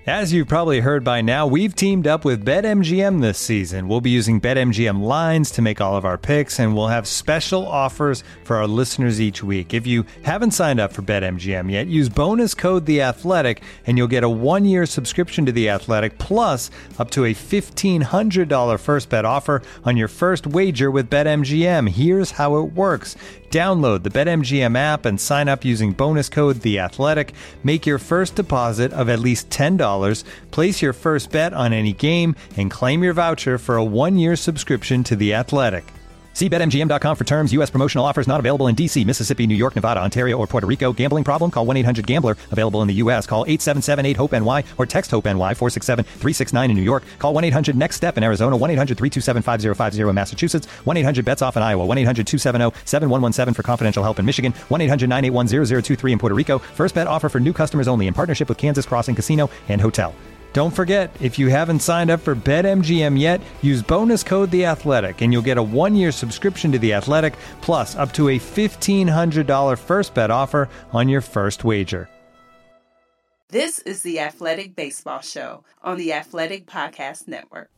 As you've probably heard by now, we've teamed up with BetMGM this season. We'll be using BetMGM lines to make all of our picks, and we'll have special offers for our listeners each week. If you haven't signed up for BetMGM yet, use bonus code The Athletic, and you'll get a 1-year subscription to The Athletic, plus up to a $1,500 first bet offer on your first wager with BetMGM. Here's how it works. Download the BetMGM app and sign up using bonus code The Athletic. Make your first deposit of at least $10. Place your first bet on any game and claim your voucher for a 1-year subscription to The Athletic. See BetMGM.com for terms. U.S. promotional offers not available in D.C., Mississippi, New York, Nevada, Ontario, or Puerto Rico. Gambling problem? Call 1-800-GAMBLER. Available in the U.S. Call 877-8-HOPE-NY or text HOPE-NY 467-369 in New York. Call 1-800-NEXT-STEP in Arizona. 1-800-327-5050 in Massachusetts. 1-800-BETS-OFF in Iowa. 1-800-270-7117 for confidential help in Michigan. 1-800-981-0023 in Puerto Rico. First bet offer for new customers only in partnership with Kansas Crossing Casino and Hotel. Don't forget, if you haven't signed up for BetMGM yet, use bonus code The Athletic, and you'll get a 1-year subscription to The Athletic, plus up to a $1,500 first bet offer on your first wager. This is the Athletic Baseball Show on the Athletic Podcast Network.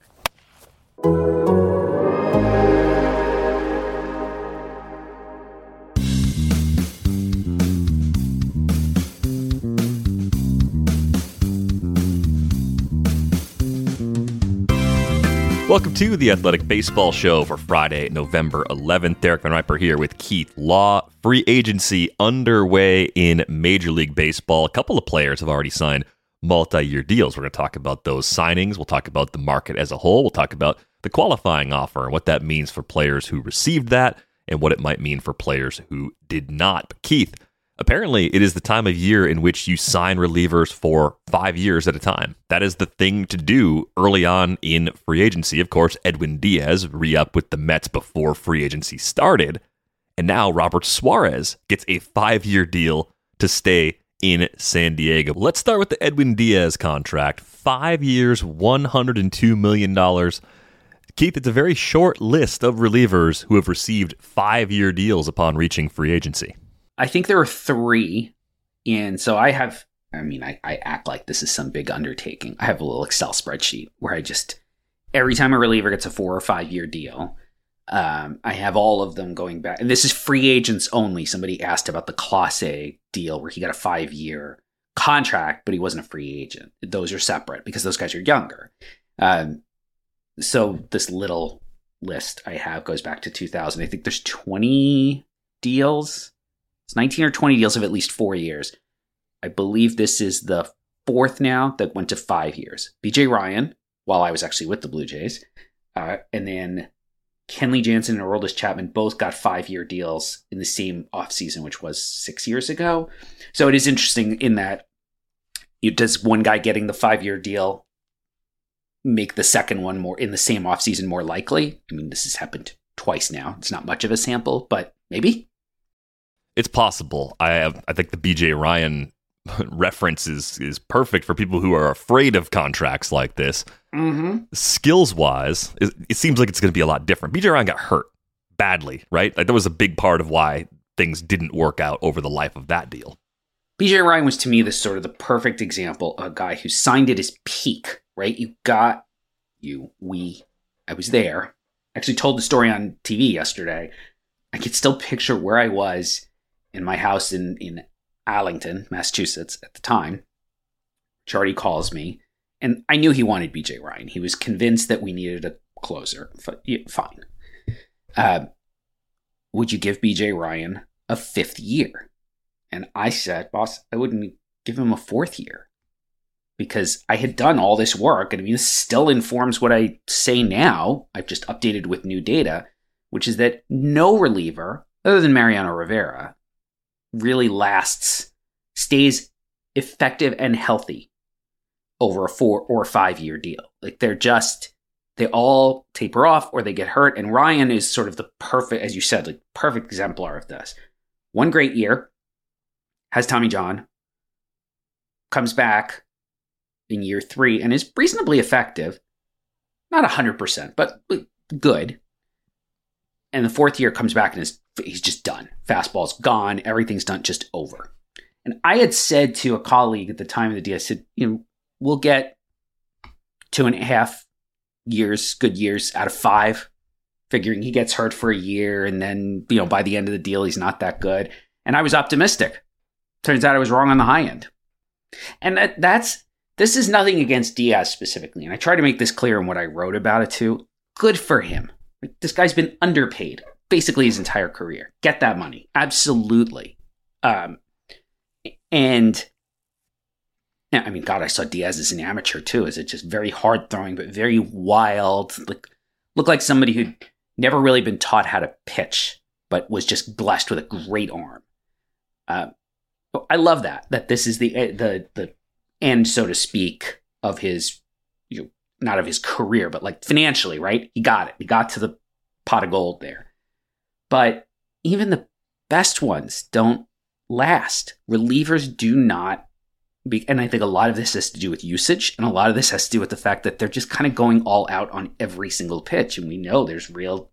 Welcome to the Athletic Baseball Show for Friday, November 11th. Derek Van Riper here with Keith Law. Free agency underway in Major League Baseball. A couple of players have already signed multi-year deals. We're going to talk about those signings. We'll talk about the market as a whole. We'll talk about the qualifying offer and what that means for players who received that and what it might mean for players who did not. But Keith, apparently, it is the time of year in which you sign relievers for 5 years at a time. That is the thing to do early on in free agency. Of course, Edwin Diaz re-upped with the Mets before free agency started. And now Robert Suarez gets a 5-year deal to stay in San Diego. Let's start with the Edwin Diaz contract. 5 years, $102 million. Keith, it's a very short list of relievers who have received 5-year deals upon reaching free agency. I think there are 3, and so I act like this is some big undertaking. I have a little Excel spreadsheet where every time a reliever gets a 4 or 5 year deal, I have all of them going back. And this is free agents only. Somebody asked about the Clase deal where he got a 5-year contract, but he wasn't a free agent. Those are separate because those guys are younger. So this little list I have goes back to 2000. I think there's 20 deals. It's 19 or 20 deals of at least 4 years. I believe this is the 4th now that went to 5 years. BJ Ryan, while I was actually with the Blue Jays, and then Kenley Jansen and Aroldis Chapman both got 5-year deals in the same offseason, which was 6 years ago. So it is interesting in that does one guy getting the 5-year deal make the second one more in the same offseason more likely? I mean, this has happened twice now. It's not much of a sample, but maybe. It's possible. I think the BJ Ryan reference is perfect for people who are afraid of contracts like this. Mm-hmm. Skills-wise, it seems like it's going to be a lot different. BJ Ryan got hurt badly, right? Like that was a big part of why things didn't work out over the life of that deal. BJ Ryan was, to me, the perfect example of a guy who signed at his peak, right? I was there. Actually told the story on TV yesterday. I could still picture where I was in my house in Arlington, Massachusetts at the time. Charlie calls me, and I knew he wanted BJ Ryan. He was convinced that we needed a closer. Fine. Would you give BJ Ryan a 5th year? And I said, boss, I wouldn't give him a 4th year because I had done all this work. And I mean, this still informs what I say now. I've just updated with new data, which is that no reliever, other than Mariano Rivera, really stays effective and healthy over a 4 or 5 year deal. Like they all taper off or they get hurt. And Ryan is sort of the perfect, as you said, like perfect exemplar of this. One great year, has Tommy John, comes back in year 3 and is reasonably effective. Not 100%, but good. And the 4th year comes back and he's just done. Fastball's gone. Everything's done, just over. And I had said to a colleague at the time of the deal, I said, we'll get 2.5 years, good years out of 5, figuring he gets hurt for a year and then, by the end of the deal, he's not that good. And I was optimistic. Turns out I was wrong on the high end. And this is nothing against Diaz specifically. And I try to make this clear in what I wrote about it too. Good for him. This guy's been underpaid basically his entire career. Get that money. Absolutely. And yeah, I mean, God, I saw Diaz as an amateur too. Is it just very hard throwing, but very wild? Looked like somebody who'd never really been taught how to pitch, but was just blessed with a great arm. I love that this is the end, so to speak, of his, not of his career, but like financially, right? He got it. He got to the pot of gold there. But even the best ones don't last. Relievers do not. And I think a lot of this has to do with usage, and a lot of this has to do with the fact that they're just kind of going all out on every single pitch. And we know there's real,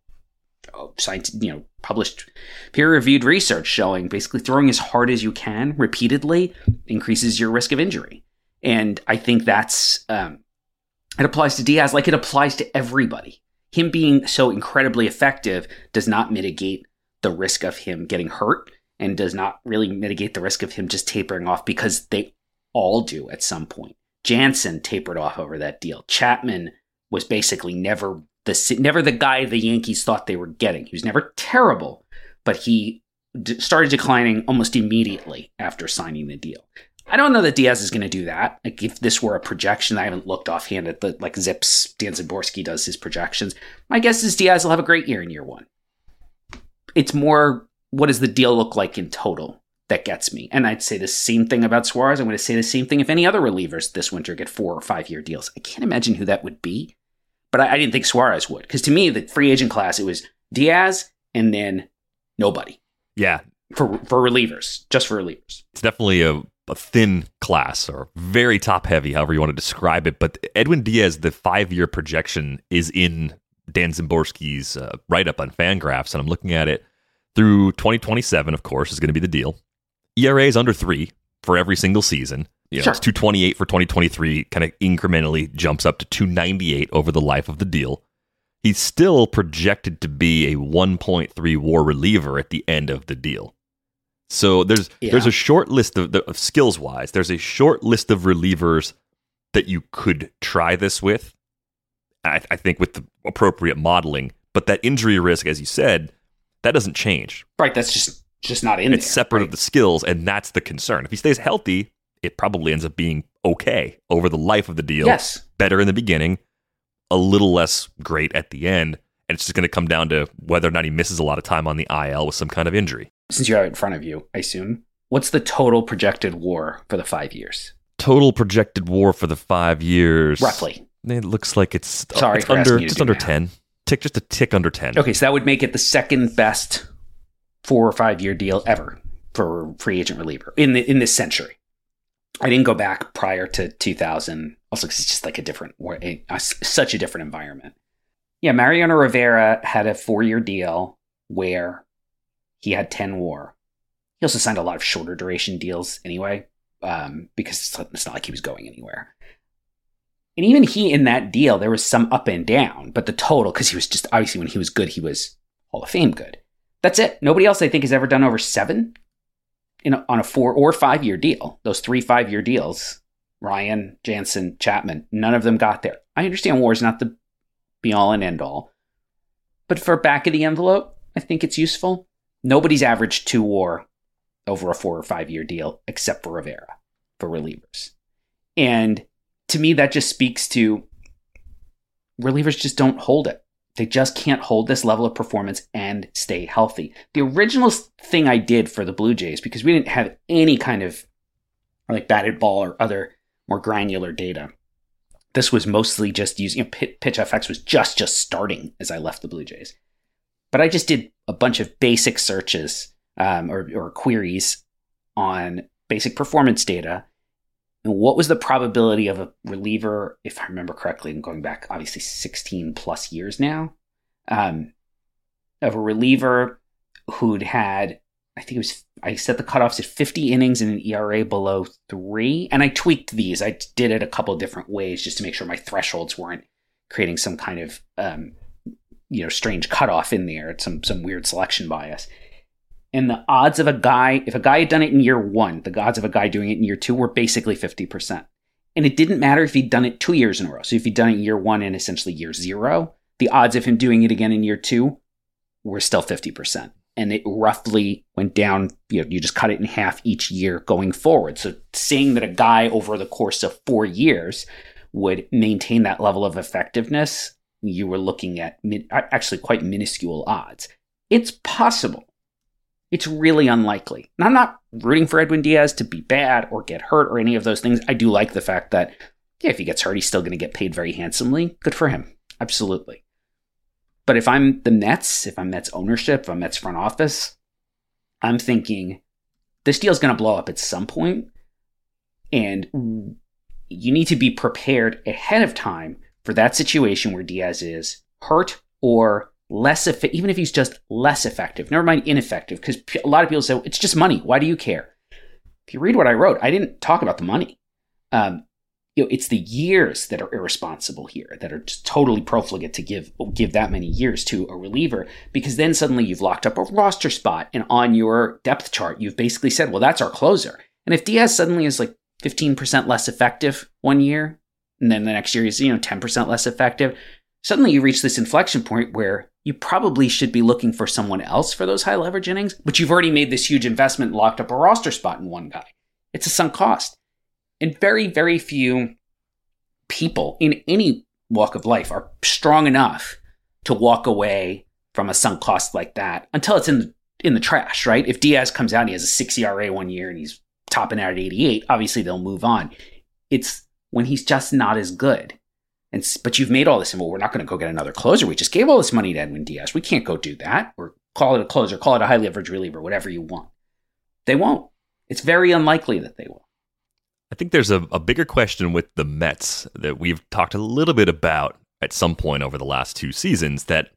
published peer-reviewed research showing basically throwing as hard as you can repeatedly increases your risk of injury. And I think that's it applies to Diaz like it applies to everybody. Him being so incredibly effective does not mitigate the risk of him getting hurt, and does not really mitigate the risk of him just tapering off, because they all do at some point. Jansen tapered off over that deal. Chapman was basically never the guy the Yankees thought they were getting. He was never terrible, but he started declining almost immediately after signing the deal. I don't know that Diaz is going to do that. Like, if this were a projection, I haven't looked offhand at like Zips, Dan Szymborski does his projections. My guess is Diaz will have a great year in year one. It's more, what does the deal look like in total? That gets me. And I'd say the same thing about Suarez. I'm going to say the same thing if any other relievers this winter get 4 or 5 year deals. I can't imagine who that would be, but I didn't think Suarez would. Because to me, the free agent class, it was Diaz and then nobody. Yeah. For relievers, just for relievers. It's definitely a thin class, or very top heavy, however you want to describe it. But Edwin Diaz, the 5-year projection is in Dan Szymborski's write-up on Fangraphs, and I'm looking at it through 2027, of course, is going to be the deal. ERA is under 3 for every single season. Sure. It's 228 for 2023, kind of incrementally jumps up to 298 over the life of the deal. He's still projected to be a 1.3 WAR reliever at the end of the deal. So there's a short list of skills-wise, there's a short list of relievers that you could try this with, I think with the appropriate modeling. But that injury risk, as you said, that doesn't change. Right, that's just not in there. It's separate right? of the skills, and that's the concern. If he stays healthy, it probably ends up being okay over the life of the deal. Yes. Better in the beginning, a little less great at the end, and it's just going to come down to whether or not he misses a lot of time on the IL with some kind of injury. Since you have it in front of you, I assume, what's the total projected WAR for the 5 years? Total projected WAR for the 5 years. Roughly. It looks like it's under just under 10. Just a tick under 10. Okay, so that would make it the second best 4 or 5 year deal ever for a free agent reliever in this century. I didn't go back prior to 2000. Also, because it's just like such a different environment. Yeah, Mariano Rivera had a 4-year deal where he had 10 WAR. He also signed a lot of shorter duration deals anyway, because it's not like he was going anywhere. And even he, in that deal, there was some up and down, but the total, because he was just, obviously when he was good, he was Hall of Fame good. That's it. Nobody else, I think, has ever done over 7 on a 4 or 5 year deal. Those 3 5-year deals, Ryan, Jansen, Chapman, none of them got there. I understand WAR is not the be all and end all, but for back of the envelope, I think it's useful. Nobody's averaged 2 WAR over a 4 or 5 year deal except for Rivera for relievers. And to me, that just speaks to relievers just don't hold it. They just can't hold this level of performance and stay healthy. The original thing I did for the Blue Jays, because we didn't have any kind of like batted ball or other more granular data, this was mostly just using PitchFX was just starting as I left the Blue Jays. But I just did a bunch of basic searches or queries on basic performance data. And what was the probability of a reliever, if I remember correctly, and going back obviously 16 plus years now, of a reliever who'd had I think I set the cutoffs at 50 innings and an ERA below 3. And I tweaked these. I did it a couple of different ways just to make sure my thresholds weren't creating some kind of, strange cutoff in there, some weird selection bias. And the odds of if a guy had done it in year 1, the odds of a guy doing it in year 2 were basically 50%. And it didn't matter if he'd done it 2 years in a row. So if he'd done it in year 1 and essentially year 0, the odds of him doing it again in year 2 were still 50%. And it roughly went down, you just cut it in half each year going forward. So saying that a guy over the course of 4 years would maintain that level of effectiveness, you were looking at actually quite minuscule odds. It's possible. It's really unlikely. And I'm not rooting for Edwin Diaz to be bad or get hurt or any of those things. I do like the fact that, if he gets hurt, he's still going to get paid very handsomely. Good for him. Absolutely. But if I'm the Mets, if I'm Mets ownership, if I'm Mets front office, I'm thinking this deal's going to blow up at some point, and you need to be prepared ahead of time for that situation where Diaz is hurt or less effective, even if he's just less effective. Never mind ineffective, because a lot of people say, it's just money. Why do you care? If you read what I wrote, I didn't talk about the money. It's the years that are irresponsible here, that are just totally profligate to give that many years to a reliever, because then suddenly you've locked up a roster spot, and on your depth chart, you've basically said, well, that's our closer. And if Diaz suddenly is like 15% less effective 1 year, and then the next year he's 10% less effective, suddenly you reach this inflection point where you probably should be looking for someone else for those high leverage innings, but you've already made this huge investment and locked up a roster spot in one guy. It's a sunk cost. And very, very few people in any walk of life are strong enough to walk away from a sunk cost like that until it's in the trash, right? If Diaz comes out and he has a 6 ERA 1 year and he's topping out at 88, obviously they'll move on. It's when he's just not as good. But you've made all this, and well, we're not going to go get another closer. We just gave all this money to Edwin Diaz. We can't go do that. Or call it a closer, call it a high leverage reliever, whatever you want. They won't. It's very unlikely that they will. I think there's a bigger question with the Mets that we've talked a little bit about at some point over the last 2 seasons, that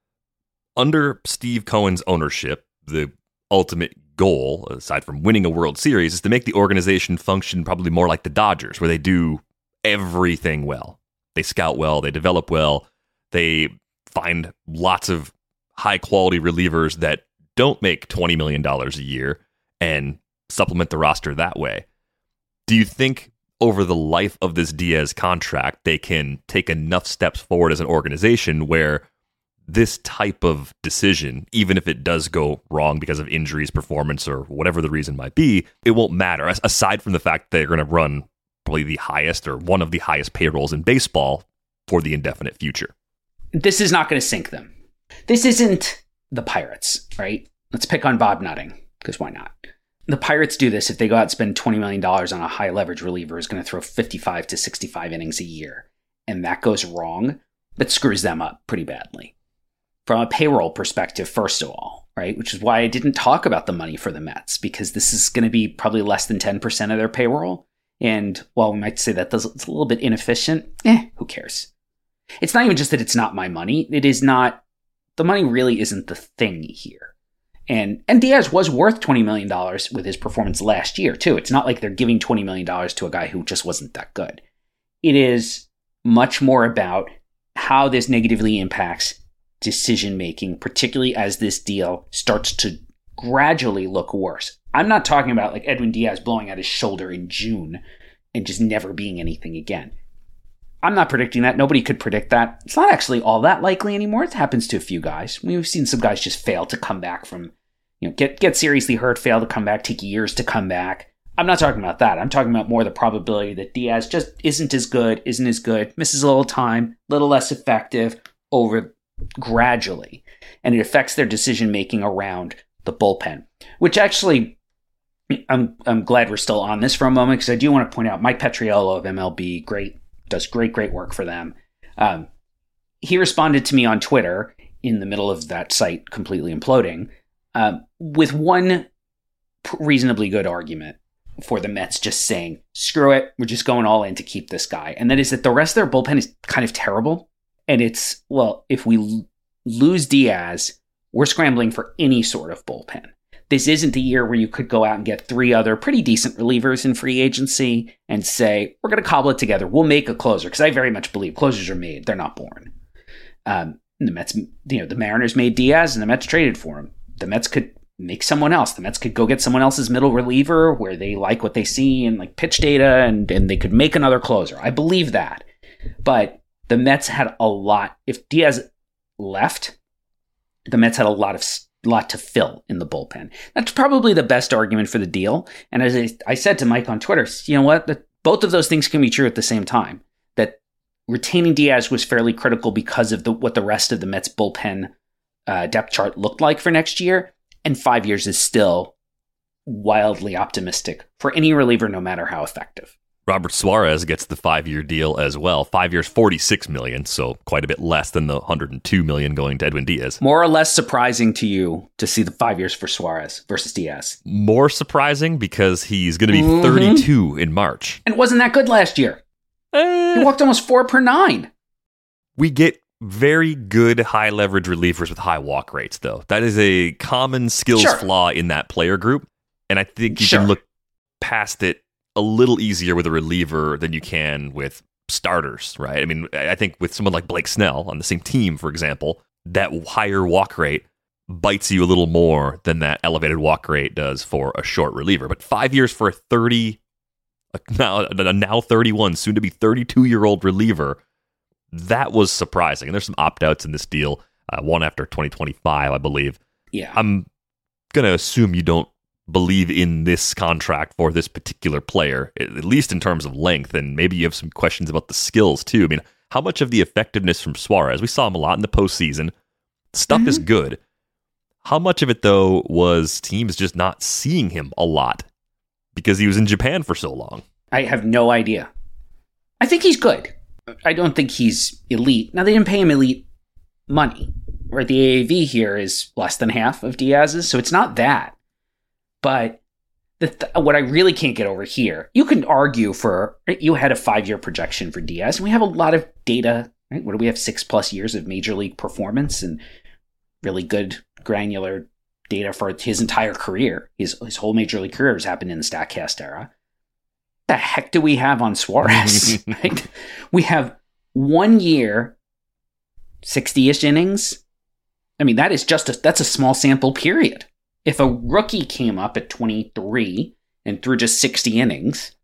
under Steve Cohen's ownership, the ultimate goal, aside from winning a World Series, is to make the organization function probably more like the Dodgers, where they do everything well. They scout well, they develop well, they find lots of high-quality relievers that don't make $20 million a year and supplement the roster that way. Do you think over the life of this Diaz contract, they can take enough steps forward as an organization where this type of decision, even if it does go wrong because of injuries, performance, or whatever the reason might be, it won't matter, aside from the fact that they're going to run probably the highest or one of the highest payrolls in baseball for the indefinite future? This is not going to sink them. This isn't the Pirates, right? Let's pick on Bob Nutting, because why not? The Pirates do this if they go out and spend $20 million on a high leverage reliever who's going to throw 55 to 65 innings a year, and that goes wrong, that screws them up pretty badly. From a payroll perspective, first of all, right? Which is why I didn't talk about the money for the Mets, because this is going to be probably less than 10% of their payroll. And while we might say that it's a little bit inefficient, who cares? It's not even just that it's not my money. It is not, the money really isn't the thing here. And Diaz was worth $20 million with his performance last year, too. It's not like they're giving $20 million to a guy who just wasn't that good. It is much more about how this negatively impacts decision-making, particularly as this deal starts to gradually look worse. I'm not talking about like Edwin Diaz blowing out his shoulder in June and just never being anything again. I'm not predicting that. Nobody could predict that. It's not actually all that likely anymore. It happens to a few guys. We've seen some guys just fail to come back from, get seriously hurt, fail to come back, take years to come back. I'm not talking about that. I'm talking about more the probability that Diaz just isn't as good, misses a little time, a little less effective over gradually. And it affects their decision-making around the bullpen, which actually, I'm glad we're still on this for a moment, because I do want to point out Mike Petriello of MLB, does great work for them. He responded to me on Twitter in the middle of that site completely imploding with one reasonably good argument for the Mets just saying, screw it, we're just going all in to keep this guy. And that is that the rest of their bullpen is kind of terrible. And it's, well, if we lose Diaz, we're scrambling for any sort of bullpen. this isn't the year where you could go out and get 3 other pretty decent relievers in free agency and say, we're going to cobble it together. We'll make a closer. Because I very much believe closers are made. They're not born. The Mets, the Mariners made Diaz and the Mets traded for him. The Mets could make someone else. The Mets could go get someone else's middle reliever where they like what they see in like pitch data and they could make another closer. I believe that. But the Mets had a lot. If Diaz left, the Mets had a lot to fill in the bullpen. That's probably the best argument for the deal. And as I said to Mike on Twitter, you know what? Both of those things can be true at the same time. That retaining Diaz was fairly critical because of what the rest of the Mets bullpen depth chart looked like for next year. And 5 years is still wildly optimistic for any reliever, no matter how effective. Robert Suarez gets the 5-year deal as well. 5 years, $46 million, so quite a bit less than the $102 million going to Edwin Diaz. More or less surprising to you to see the 5 years for Suarez versus Diaz? More surprising because he's going to be 32 in March. And wasn't that good last year? He walked almost 4 per 9. We get very good high leverage relievers with high walk rates, though. That is a common skills flaw in that player group. And I think you can look past it a little easier with a reliever than you can with starters, right? I mean, I think with someone like Blake Snell on the same team, for example, that higher walk rate bites you a little more than that elevated walk rate does for a short reliever. But 5 years for a now 31, soon to be 32-year-old reliever, that was surprising. And there's some opt-outs in this deal, one after 2025, I believe. Yeah. I'm going to assume you don't believe in this contract for this particular player, at least in terms of length, and maybe you have some questions about the skills, too. I mean, how much of the effectiveness from Suarez, we saw him a lot in the postseason, stuff is good. How much of it, though, was teams just not seeing him a lot because he was in Japan for so long? I have no idea. I think he's good. I don't think he's elite. Now, they didn't pay him elite money, right? The AAV here is less than half of Diaz's, so it's not that. But what I really can't get over here, you can argue you had a 5-year projection for Diaz, and we have a lot of data, right? What do we have, 6+ years of major league performance and really good granular data for his entire career. His whole major league career has happened in the StatCast era. The heck do we have on Suarez? Right? We have 1 year, 60-ish innings. I mean, that's a small sample period. If a rookie came up at 23 and threw just 60 innings,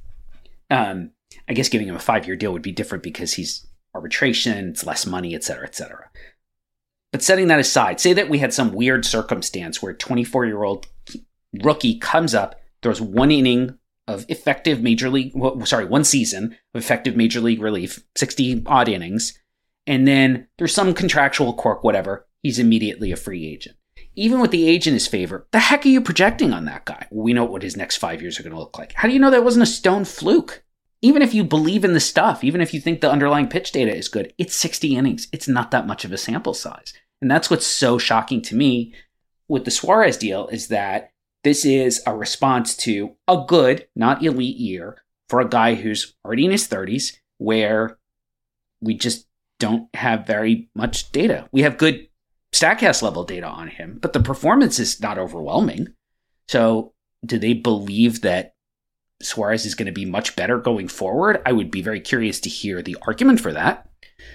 I guess giving him a 5-year deal would be different because he's arbitration, it's less money, et cetera, et cetera. But setting that aside, say that we had some weird circumstance where a 24-year-old rookie comes up, throws 1 inning of effective one season of effective major league relief, 60 odd innings, and then there's some contractual quirk, whatever, he's immediately a free agent. Even with the age in his favor, the heck are you projecting on that guy? We know what his next 5 years are going to look like. How do you know that wasn't a stone fluke? Even if you believe in the stuff, even if you think the underlying pitch data is good, it's 60 innings. It's not that much of a sample size. And that's what's so shocking to me with the Suarez deal is that this is a response to a good, not elite year for a guy who's already in his 30s, where we just don't have very much data. We have good StatCast level data on him, but the performance is not overwhelming. So do they believe that Suarez is going to be much better going forward? I would be very curious to hear the argument for that.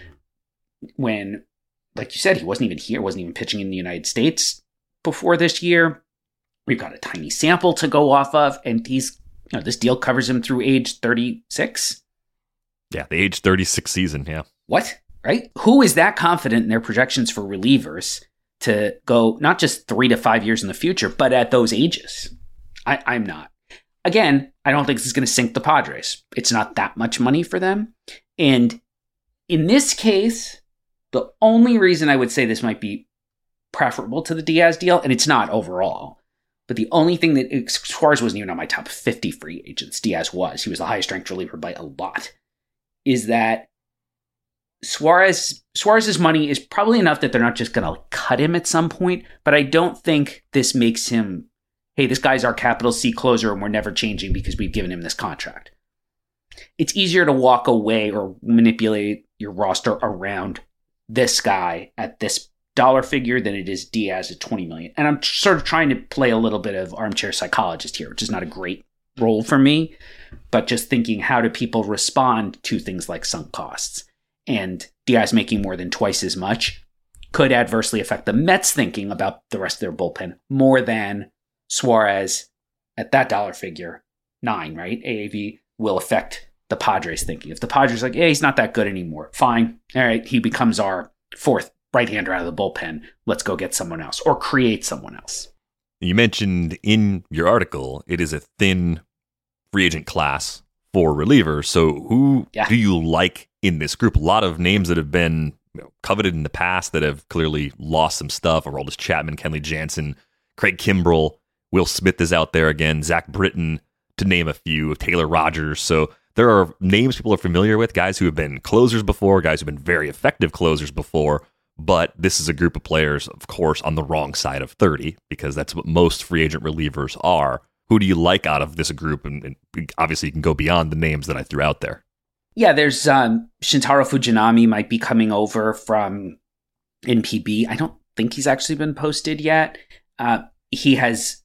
When, like you said, he wasn't even here, wasn't even pitching in the United States before this year. We've got a tiny sample to go off of, and this deal covers him through age 36. Yeah, the age 36 season, yeah. What? Right? Who is that confident in their projections for relievers to go not just 3 to 5 years in the future, but at those ages? I'm not. Again, I don't think this is going to sink the Padres. It's not that much money for them. And in this case, the only reason I would say this might be preferable to the Diaz deal, and it's not overall, but the only thing that Suarez wasn't even on my top 50 free agents. Diaz was. He was the highest ranked reliever by a lot. Is that Suarez's money is probably enough that they're not just going to cut him at some point, but I don't think this makes him, hey, this guy's our capital C closer and we're never changing because we've given him this contract. It's easier to walk away or manipulate your roster around this guy at this dollar figure than it is Diaz at $20 million. And I'm sort of trying to play a little bit of armchair psychologist here, which is not a great role for me, but just thinking, how do people respond to things like sunk costs? And Diaz making more than twice as much could adversely affect the Mets thinking about the rest of their bullpen more than Suarez at that dollar figure, 9, right? AAV will affect the Padres thinking. If the Padres are like, hey, he's not that good anymore, fine. All right, he becomes our 4th right-hander out of the bullpen. Let's go get someone else or create someone else. You mentioned in your article, it is a thin free agent class for relievers. So who do you like in this group? A lot of names that have been coveted in the past that have clearly lost some stuff. Aroldis Chapman, Kenley Jansen, Craig Kimbrell, Will Smith is out there again, Zach Britton, to name a few, Taylor Rogers. So there are names people are familiar with, guys who have been closers before, guys who have been very effective closers before. But this is a group of players, of course, on the wrong side of 30, because that's what most free agent relievers are. Who do you like out of this group? And obviously, you can go beyond the names that I threw out there. Yeah, there's Shintaro Fujinami might be coming over from NPB. I don't think he's actually been posted yet. He has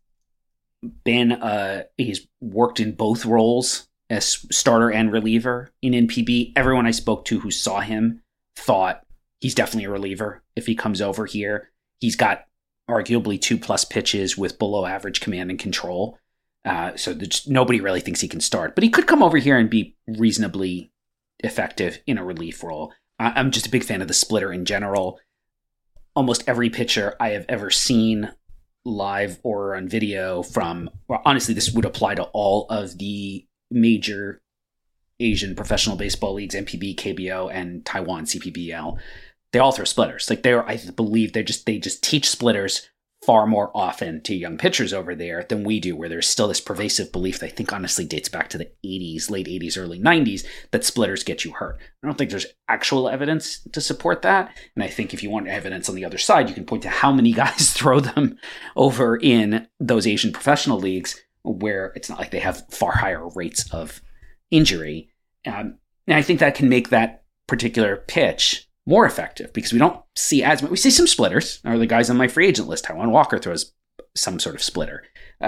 been he's worked in both roles as starter and reliever in NPB. Everyone I spoke to who saw him thought he's definitely a reliever if he comes over here. He's got arguably 2+ pitches with below average command and control. So nobody really thinks he can start. But he could come over here and be reasonably effective in a relief role. I'm just a big fan of the splitter in general. Almost every pitcher I have ever seen live or on video from, well, honestly, this would apply to all of the major Asian professional baseball leagues, NPB, KBO, and Taiwan CPBL. They all throw splitters. Like I believe they just teach splitters far more often to young pitchers over there than we do, where there's still this pervasive belief that I think honestly dates back to the 80s, late 80s, early 90s, that splitters get you hurt. I don't think there's actual evidence to support that. And I think if you want evidence on the other side, you can point to how many guys throw them over in those Asian professional leagues where it's not like they have far higher rates of injury. And I think that can make that particular pitch more effective because we don't see as much. We see some splitters, or the guys on my free agent list. Taijuan Walker throws some sort of splitter.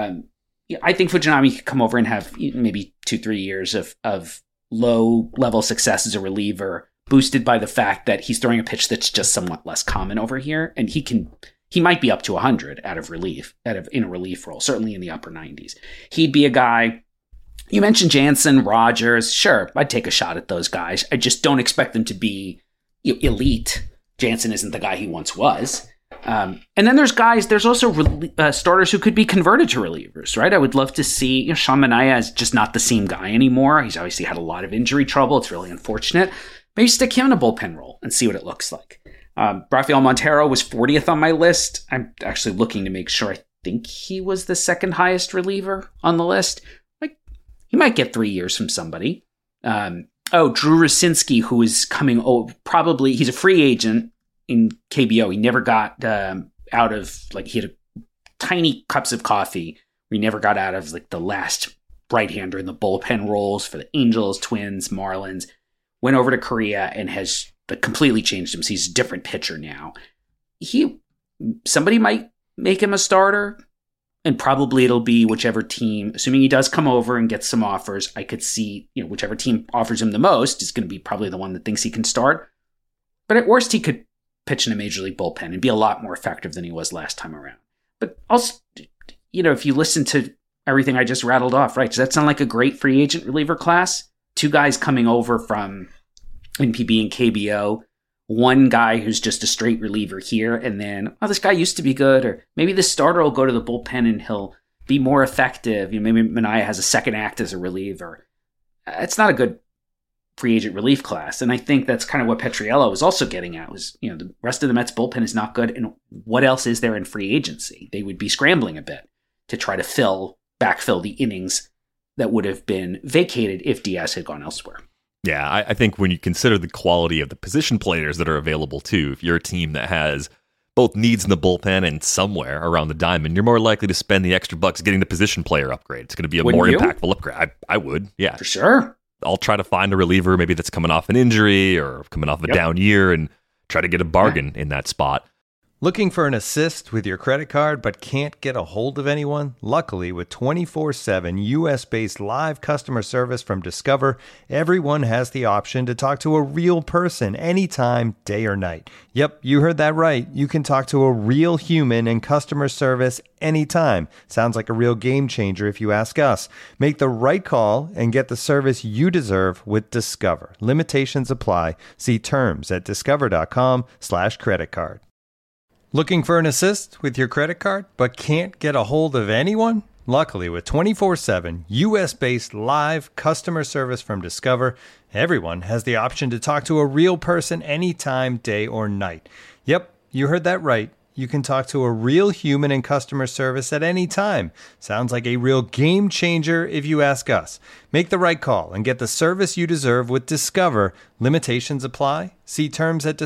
I think Fujinami could come over and have maybe 2-3 years of low level success as a reliever, boosted by the fact that he's throwing a pitch that's just somewhat less common over here, and he might be up to 100 in a relief role, certainly in the upper 90s. He'd be a guy. You mentioned Jansen, Rogers. Sure, I'd take a shot at those guys. I just don't expect them to be elite. Jansen isn't the guy he once was. And then there's also starters who could be converted to relievers, right? I would love to see, Sean Manaea is just not the same guy anymore. He's obviously had a lot of injury trouble. It's really unfortunate. Maybe stick him in a bullpen role and see what it looks like. Rafael Montero was 40th on my list. I'm actually looking to make sure. I think he was the second highest reliever on the list. Like, he might get 3 years from somebody. Drew Rosinski, who is coming probably, he's a free agent in KBO. He never got out of, he had tiny cups of coffee. He never got out of the last right-hander in the bullpen roles for the Angels, Twins, Marlins. Went over to Korea and has completely changed him. So he's a different pitcher now. Somebody might make him a starter. And probably it'll be whichever team, assuming he does come over and get some offers, I could see, whichever team offers him the most is going to be probably the one that thinks he can start. But at worst, he could pitch in a major league bullpen and be a lot more effective than he was last time around. But also, if you listen to everything I just rattled off, right, does that sound like a great free agent reliever class? 2 guys coming over from NPB and KBO. One guy who's just a straight reliever here, and then, this guy used to be good, or maybe the starter will go to the bullpen and he'll be more effective. Maybe Manaea has a second act as a reliever. It's not a good free agent relief class, and I think that's kind of what Petriello was also getting at, was, the rest of the Mets bullpen is not good, and what else is there in free agency? They would be scrambling a bit to try to backfill the innings that would have been vacated if Diaz had gone elsewhere. Yeah, I think when you consider the quality of the position players that are available too, if you're a team that has both needs in the bullpen and somewhere around the diamond, you're more likely to spend the extra bucks getting the position player upgrade. It's going to be a more impactful upgrade. I would, yeah. For sure. I'll try to find a reliever maybe that's coming off an injury or coming off a down year and try to get a bargain in that spot. Looking for an assist with your credit card but can't get a hold of anyone? Luckily, with 24/7 US-based live customer service from Discover, everyone has the option to talk to a real person anytime, day or night. Yep, you heard that right. You can talk to a real human in customer service anytime. Sounds like a real game changer if you ask us. Make the right call and get the service you deserve with Discover. Limitations apply. See terms at discover.com/creditcard. Looking for an assist with your credit card but can't get a hold of anyone? Luckily, with 24/7 US-based live customer service from Discover, everyone has the option to talk to a real person anytime, day or night. Yep, you heard that right. You can talk to a real human in customer service at any time. Sounds like a real game changer if you ask us. Make the right call and get the service you deserve with Discover. Limitations apply. See terms at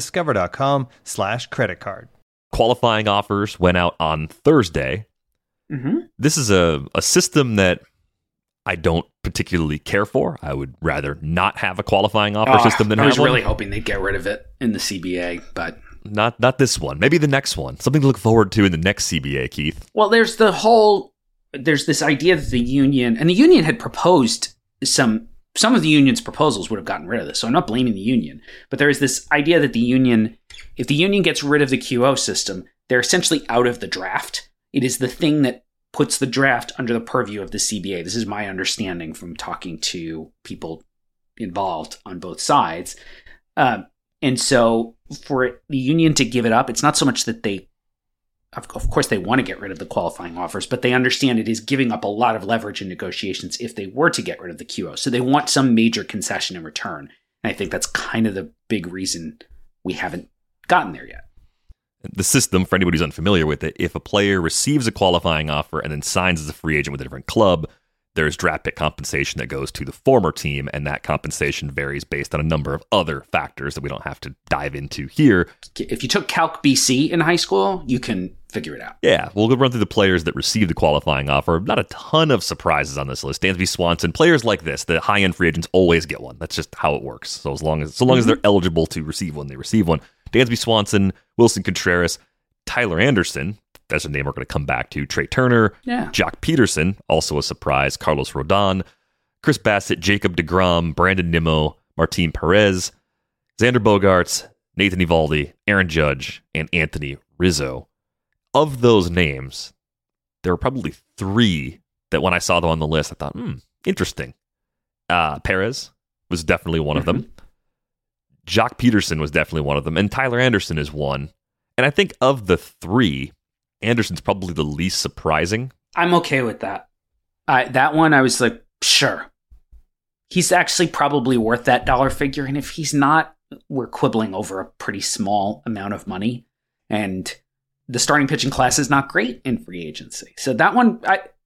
discover.com/creditcard. Qualifying offers went out on Thursday. This is a system that I don't particularly care for. I would rather not have a qualifying offer system than have one. I was really hoping they'd get rid of it in the CBA, but not this one. Maybe the next one. Something to look forward to in the next CBA, Keith. Well, there's this idea that the union had proposed some of the union's proposals would have gotten rid of this. So I'm not blaming the union, but there is this idea that if the union gets rid of the QO system, they're essentially out of the draft. It is the thing that puts the draft under the purview of the CBA. This is my understanding from talking to people involved on both sides. And so for the union to give it up, it's not so much that of course they want to get rid of the qualifying offers, but they understand it is giving up a lot of leverage in negotiations if they were to get rid of the QO. So they want some major concession in return. And I think that's kind of the big reason we haven't gotten there yet. The system, for anybody who's unfamiliar with it, if a player receives a qualifying offer and then signs as a free agent with a different club, there's draft pick compensation that goes to the former team, and that compensation varies based on a number of other factors that we don't have to dive into here. If you took Calc BC in high school, you can figure it out. Yeah, we'll go run through the players that received the qualifying offer. Not a ton of surprises on this list. Dansby Swanson, players like this, the high-end free agents always get one. That's just how it works. So as long as they're eligible to receive one, they receive one. Dansby Swanson, Wilson Contreras, Tyler Anderson, that's a name we're going to come back to, Trey Turner, Jock Peterson, also a surprise, Carlos Rodon, Chris Bassett, Jacob deGrom, Brandon Nimmo, Martin Perez, Xander Bogaerts, Nathan Eovaldi, Aaron Judge, and Anthony Rizzo. Of those names, there were probably three that when I saw them on the list, I thought, interesting. Perez was definitely one of them. Jock Peterson was definitely one of them, and Tyler Anderson is one. And I think of the three, Anderson's probably the least surprising. I'm okay with that. That one, I was like, sure. He's actually probably worth that dollar figure, and if he's not, we're quibbling over a pretty small amount of money. And the starting pitching class is not great in free agency. So that one,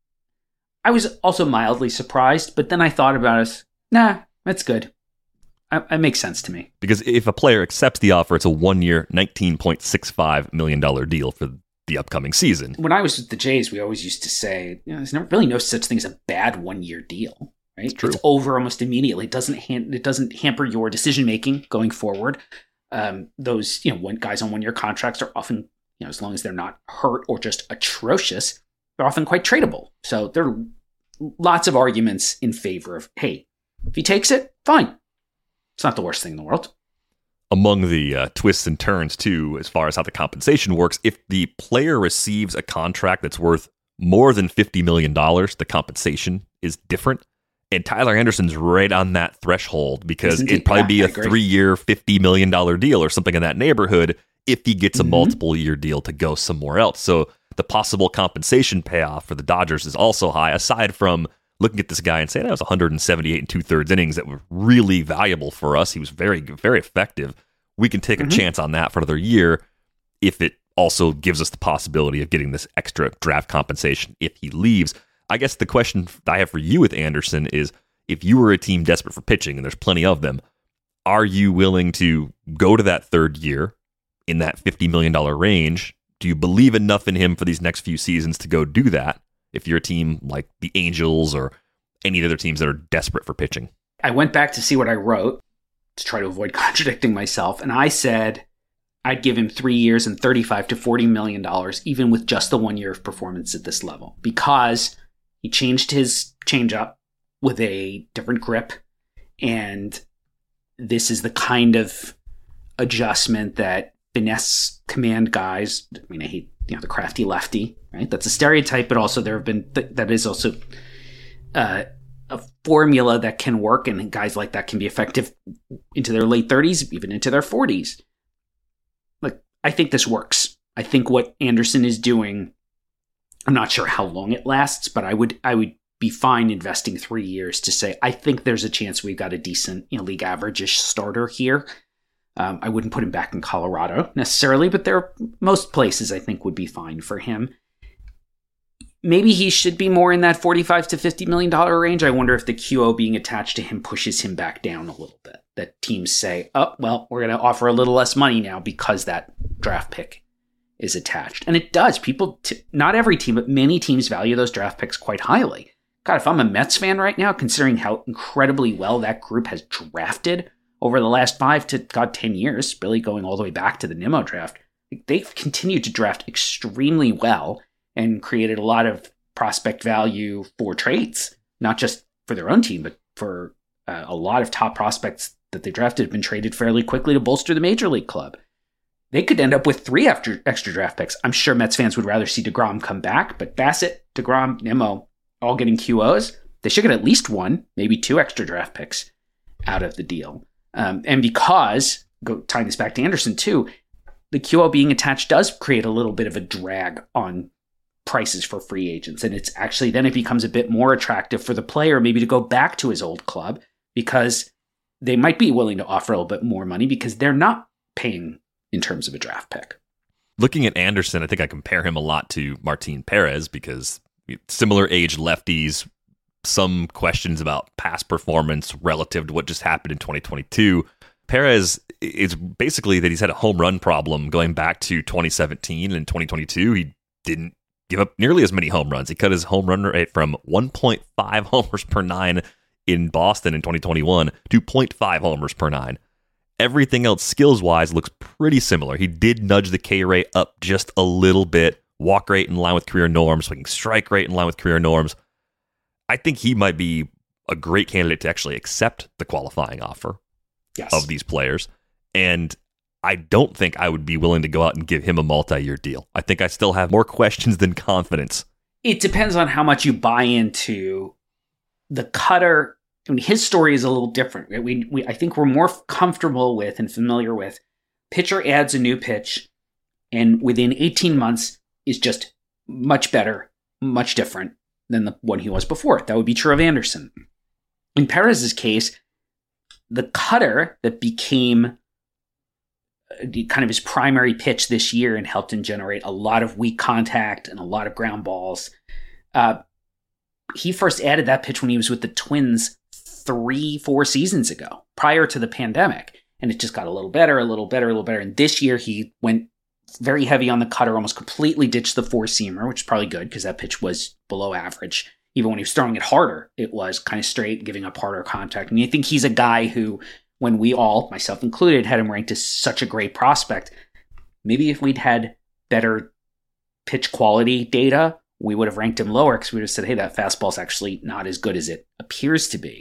I was also mildly surprised, but then I thought about it. Nah, that's good. It makes sense to me. Because if a player accepts the offer, it's a 1-year, $19.65 million deal for the upcoming season. When I was with the Jays, we always used to say, there's really no such thing as a bad 1-year deal. Right? It's over almost immediately. It doesn't hamper your decision making going forward. Those guys on 1-year contracts are often, as long as they're not hurt or just atrocious, they're often quite tradable. So there are lots of arguments in favor of, hey, if he takes it, fine. It's not the worst thing in the world. Among the twists and turns, too, as far as how the compensation works, if the player receives a contract that's worth more than $50 million, the compensation is different. And Tyler Anderson's right on that threshold because it'd probably be a 3-year, $50 million deal or something in that neighborhood if he gets a multiple-year deal to go somewhere else. So the possible compensation payoff for the Dodgers is also high, aside from looking at this guy and saying that was 178 and 2/3 innings that were really valuable for us. He was very, very effective. We can take a chance on that for another year if it also gives us the possibility of getting this extra draft compensation if he leaves. I guess the question I have for you with Anderson is, if you were a team desperate for pitching, and there's plenty of them, are you willing to go to that third year in that $50 million range? Do you believe enough in him for these next few seasons to go do that? If you're a team like the Angels or any other teams that are desperate for pitching. I went back to see what I wrote to try to avoid contradicting myself, and I said, I'd give him 3 years and $35 to $40 million, even with just the 1 year of performance at this level, because he changed his changeup with a different grip. And this is the kind of adjustment that finesse command guys, I mean, I hate, the crafty lefty, right? That's a stereotype, but also there have been, that is also a formula that can work, and guys like that can be effective into their late 30s, even into their 40s. Like, I think this works. I think what Anderson is doing, I'm not sure how long it lasts, but I would be fine investing 3 years to say, I think there's a chance we've got a decent, league average-ish starter here. I wouldn't put him back in Colorado necessarily, but most places I think would be fine for him. Maybe he should be more in that $45 to $50 million range. I wonder if the QO being attached to him pushes him back down a little bit. That teams say, oh, well, we're going to offer a little less money now because that draft pick is attached. And it does. People, not every team, but many teams value those draft picks quite highly. God, if I'm a Mets fan right now, considering how incredibly well that group has drafted over the last 5 to 10 years, really going all the way back to the Nimmo draft, they've continued to draft extremely well and created a lot of prospect value for trades, not just for their own team, but for a lot of top prospects that they drafted have been traded fairly quickly to bolster the major league club. They could end up with 3 extra draft picks. I'm sure Mets fans would rather see DeGrom come back, but Bassett, DeGrom, Nimmo, all getting QOs. They should get at least 1, maybe 2 extra draft picks out of the deal. And because, tying this back to Anderson too, the QO being attached does create a little bit of a drag on prices for free agents. And it's actually, then it becomes a bit more attractive for the player maybe to go back to his old club, because they might be willing to offer a little bit more money because they're not paying in terms of a draft pick. Looking at Anderson, I think I compare him a lot to Martin Perez because similar age lefties, some questions about past performance relative to what just happened in 2022. Perez is basically that he's had a home run problem going back to 2017 and 2022. He didn't give up nearly as many home runs. He cut his home run rate from 1.5 homers per 9 in Boston in 2021 to 0.5 homers per 9. Everything else skills-wise looks pretty similar. He did nudge the K rate up just a little bit, walk rate in line with career norms, swinging strike rate in line with career norms. I think he might be a great candidate to actually accept the qualifying offer of these players. And I don't think I would be willing to go out and give him a multi-year deal. I think I still have more questions than confidence. It depends on how much you buy into the cutter. I mean, his story is a little different. Right? I think we're more comfortable with and familiar with pitcher adds a new pitch and within 18 months is just much better, much different than the one he was before. That would be true of Anderson. In Perez's case, the cutter that became kind of his primary pitch this year and helped him generate a lot of weak contact and a lot of ground balls. He first added that pitch when he was with the Twins 3-4 seasons ago, prior to the pandemic. And it just got a little better. And this year he went very heavy on the cutter, almost completely ditched the four-seamer, which is probably good because that pitch was below average. Even when he was throwing it harder, it was kind of straight, giving up harder contact. And I think he's a guy who, when we all, myself included, had him ranked as such a great prospect, maybe if we'd had better pitch quality data, we would have ranked him lower because we would have said, hey, that fastball's actually not as good as it appears to be.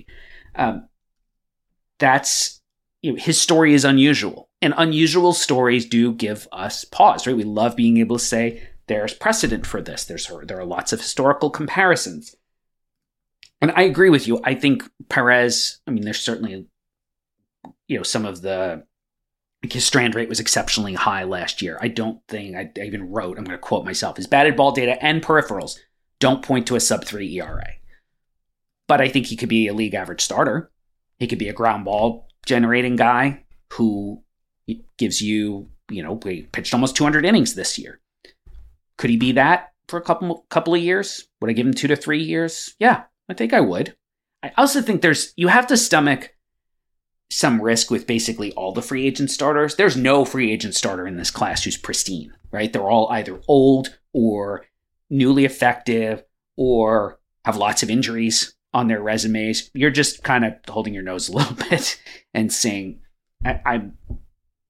His story is unusual. And unusual stories do give us pause, right? We love being able to say there's precedent for this. There are lots of historical comparisons. And I agree with you. I think Perez, there's certainly, some of his strand rate was exceptionally high last year. I don't think, I even wrote, I'm going to quote myself, his batted ball data and peripherals don't point to a sub-3 ERA. But I think he could be a league average starter. He could be a ground ball generating guy who gives you, he pitched almost 200 innings this year. Could he be that for a couple of years? Would I give him 2 to 3 years? Yeah, I think I would. I also think you have to stomach some risk with basically all the free agent starters. There's no free agent starter in this class who's pristine, right? They're all either old or newly effective or have lots of injuries on their resumes. You're just kind of holding your nose a little bit and saying,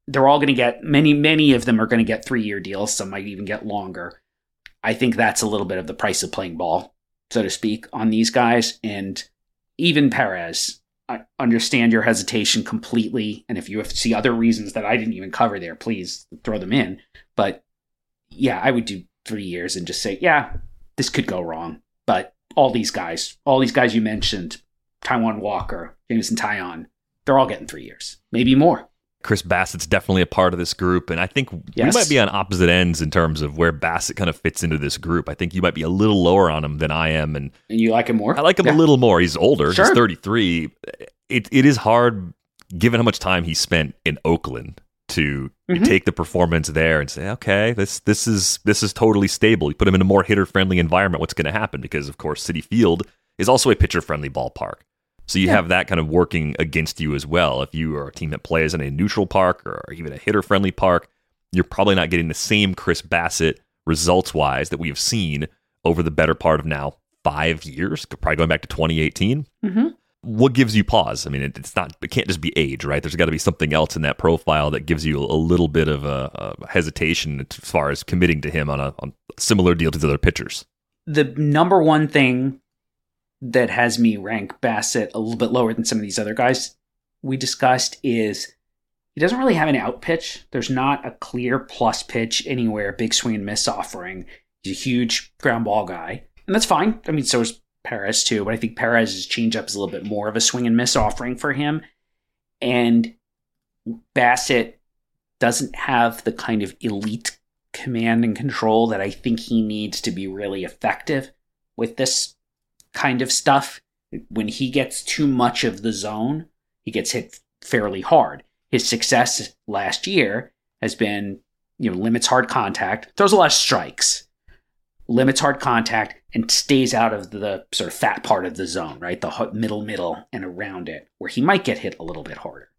they're all going to get, many of them are going to get 3-year deals. Some might even get longer. I think that's a little bit of the price of playing ball, so to speak, on these guys. And even Perez, I understand your hesitation completely. And if you see other reasons that I didn't even cover there, please throw them in. But yeah, I would do 3 years and just say, yeah, this could go wrong. But all these guys you mentioned, Taijuan Walker, Jameson Taillon, they're all getting 3 years, maybe more. Chris Bassett's definitely a part of this group, and I think we might be on opposite ends in terms of where Bassett kind of fits into this group. I think you might be a little lower on him than I am. And you like him more? I like him a little more. He's older. Sure. He's 33. It is hard, given how much time he spent in Oakland, to take the performance there and say, okay, this is totally stable. You put him in a more hitter-friendly environment, what's going to happen? Because, of course, Citi Field is also a pitcher-friendly ballpark. So you have that kind of working against you as well. If you are a team that plays in a neutral park or even a hitter-friendly park, you're probably not getting the same Chris Bassett results-wise that we have seen over the better part of now 5 years, probably going back to 2018. What gives you pause? I mean, it can't just be age, right? There's got to be something else in that profile that gives you a little bit of a hesitation as far as committing to him on a similar deal to the other pitchers. The number one thing that has me rank Bassett a little bit lower than some of these other guys we discussed is he doesn't really have an out pitch. There's not a clear plus pitch anywhere, big swing and miss offering. He's a huge ground ball guy, and that's fine. I mean, so is Perez too, but I think Perez's changeup is a little bit more of a swing and miss offering for him. And Bassett doesn't have the kind of elite command and control that I think he needs to be really effective with this kind of stuff. When he gets too much of the zone, he gets hit fairly hard. His success last year has been, limits hard contact, throws a lot of strikes, limits hard contact, and stays out of the sort of fat part of the zone, right? The middle and around it, where he might get hit a little bit harder.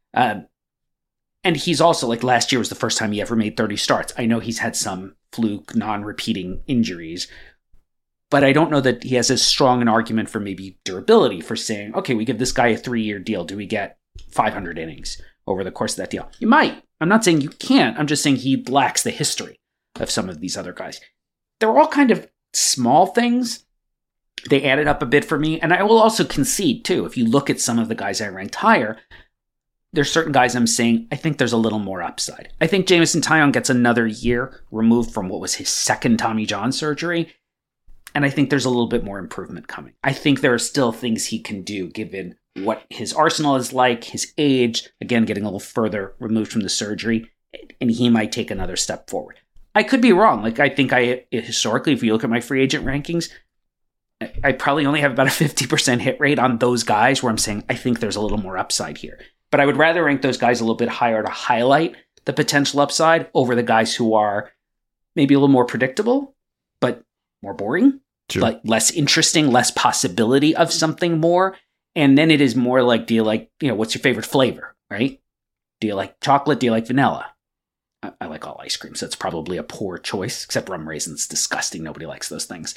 And he's also, like, last year was the first time he ever made 30 starts. I know he's had some fluke, non-repeating injuries, but I don't know that he has as strong an argument for maybe durability, for saying, okay, we give this guy a 3-year deal. Do we get 500 innings over the course of that deal? You might. I'm not saying you can't. I'm just saying he lacks the history of some of these other guys. They're all kind of small things. They added up a bit for me. And I will also concede, too, if you look at some of the guys I ranked higher, there's certain guys I'm saying I think there's a little more upside. I think Jameson Taillon gets another year removed from what was his second Tommy John surgery. And I think there's a little bit more improvement coming. I think there are still things he can do given what his arsenal is like, his age, again, getting a little further removed from the surgery, and he might take another step forward. I could be wrong. Like, I think historically, if you look at my free agent rankings, I probably only have about a 50% hit rate on those guys where I'm saying I think there's a little more upside here. But I would rather rank those guys a little bit higher to highlight the potential upside over the guys who are maybe a little more predictable, but more boring, like less interesting, less possibility of something more. And then it is more like, do you like, what's your favorite flavor, right? Do you like chocolate? Do you like vanilla? I like all ice cream, so it's probably a poor choice, except rum raisins. Disgusting. Nobody likes those things.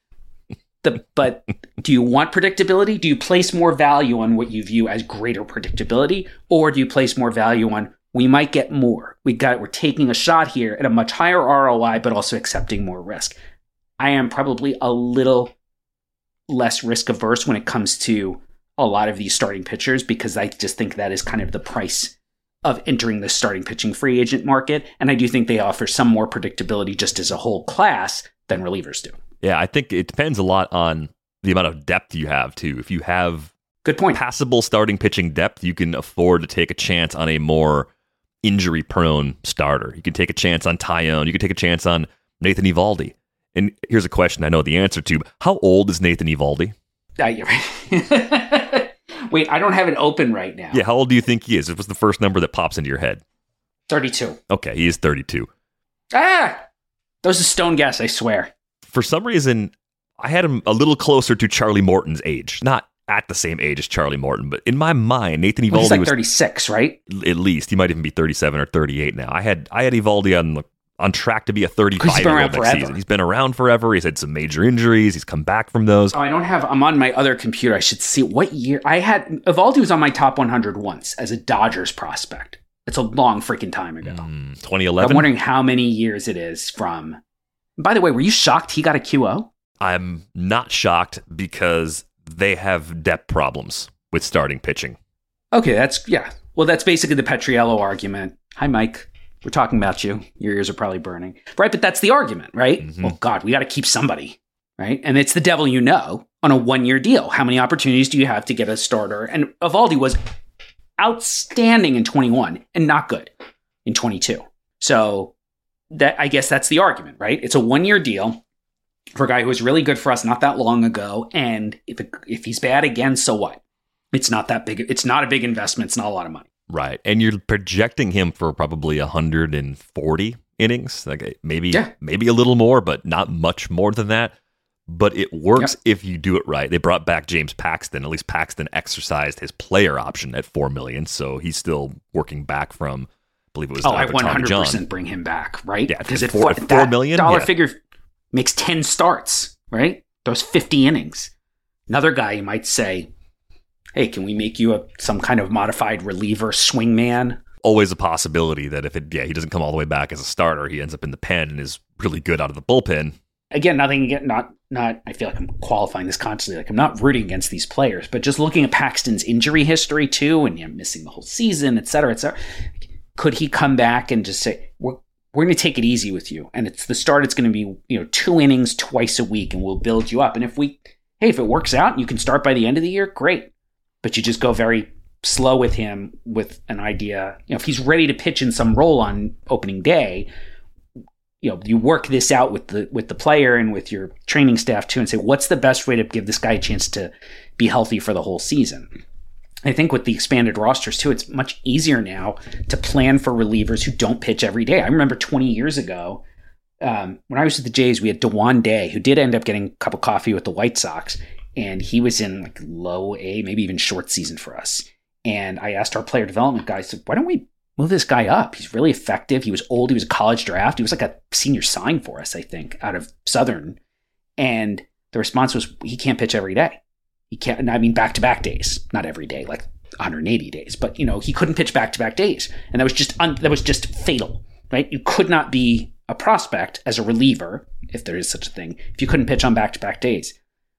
But do you want predictability? Do you place more value on what you view as greater predictability? Or do you place more value on, we might get more. We're taking a shot here at a much higher ROI, but also accepting more risk. I am probably a little less risk averse when it comes to a lot of these starting pitchers, because I just think that is kind of the price of entering the starting pitching free agent market. And I do think they offer some more predictability just as a whole class than relievers do. Yeah, I think it depends a lot on the amount of depth you have, too. If you have good point, passable starting pitching depth, you can afford to take a chance on a more injury-prone starter. You can take a chance on Taillon. You can take a chance on Nathan Eovaldi. And here's a question I know the answer to. How old is Nathan Eovaldi? You're right. Wait, I don't have it open right now. Yeah, how old do you think he is? What's the first number that pops into your head? 32. Okay, he is 32. That was a stone guess, I swear. For some reason, I had him a little closer to Charlie Morton's age. Not at the same age as Charlie Morton, but in my mind, Nathan Eovaldi he's like was 36, right? At least. He might even be 37 or 38 now. I had Eovaldi on track to be a 35-year-old next season. He's been around forever. He's had some major injuries. He's come back from those. I'm on my other computer. I should see what year. Eovaldi was on my top 100 once as a Dodgers prospect. It's a long freaking time ago. 2011? I'm wondering how many years it is from. By the way, were you shocked he got a QO? I'm not shocked because they have depth problems with starting pitching. Okay, well, that's basically the Petriello argument. Hi, Mike. We're talking about you. Your ears are probably burning. Right, but that's the argument, right? Mm-hmm. Well, God, we got to keep somebody, right? And it's the devil you know on a 1-year deal. How many opportunities do you have to get a starter? And Eovaldi was outstanding in 21 and not good in 22. So that, I guess that's the argument, right? It's a 1-year deal for a guy who was really good for us not that long ago. And if he's bad again, so what? It's not that big. It's not a big investment. It's not a lot of money. Right. And you're projecting him for probably 140 innings, like maybe a little more, but not much more than that. But it works if you do it right. They brought back James Paxton. At least Paxton exercised his player option at $4 million, so he's still working back from, I believe it was. I 100% bring him back, right? Yeah, because $4 million dollar figure makes 10 starts, right? Those 50 innings. Another guy you might say, hey, can we make you some kind of modified reliever swingman? Always a possibility that if he doesn't come all the way back as a starter, he ends up in the pen and is really good out of the bullpen. Again, not. I feel like I'm qualifying this constantly. Like I'm not rooting against these players, but just looking at Paxton's injury history too, and missing the whole season, et cetera, et cetera. Could he come back and just say, "We're going to take it easy with you," and it's the start. It's going to be 2 innings twice a week, and we'll build you up. And if it works out, and you can start by the end of the year, great. But you just go very slow with him with an idea. If he's ready to pitch in some role on opening day. You work this out with the player and with your training staff too, and say, what's the best way to give this guy a chance to be healthy for the whole season? I think with the expanded rosters too, it's much easier now to plan for relievers who don't pitch every day. I remember 20 years ago, when I was with the Jays, we had DeJuan Day, who did end up getting a cup of coffee with the White Sox, and he was in like low A, maybe even short season for us. And I asked our player development guys, why don't we move this guy up? He's really effective. He was old. He was a college draft. He was like a senior sign for us, I think, out of Southern. And the response was, he can't pitch every day. He can't, back-to-back days, not every day, like 180 days, but he couldn't pitch back-to-back days. And that was just fatal, right? You could not be a prospect as a reliever, if there is such a thing, if you couldn't pitch on back-to-back days.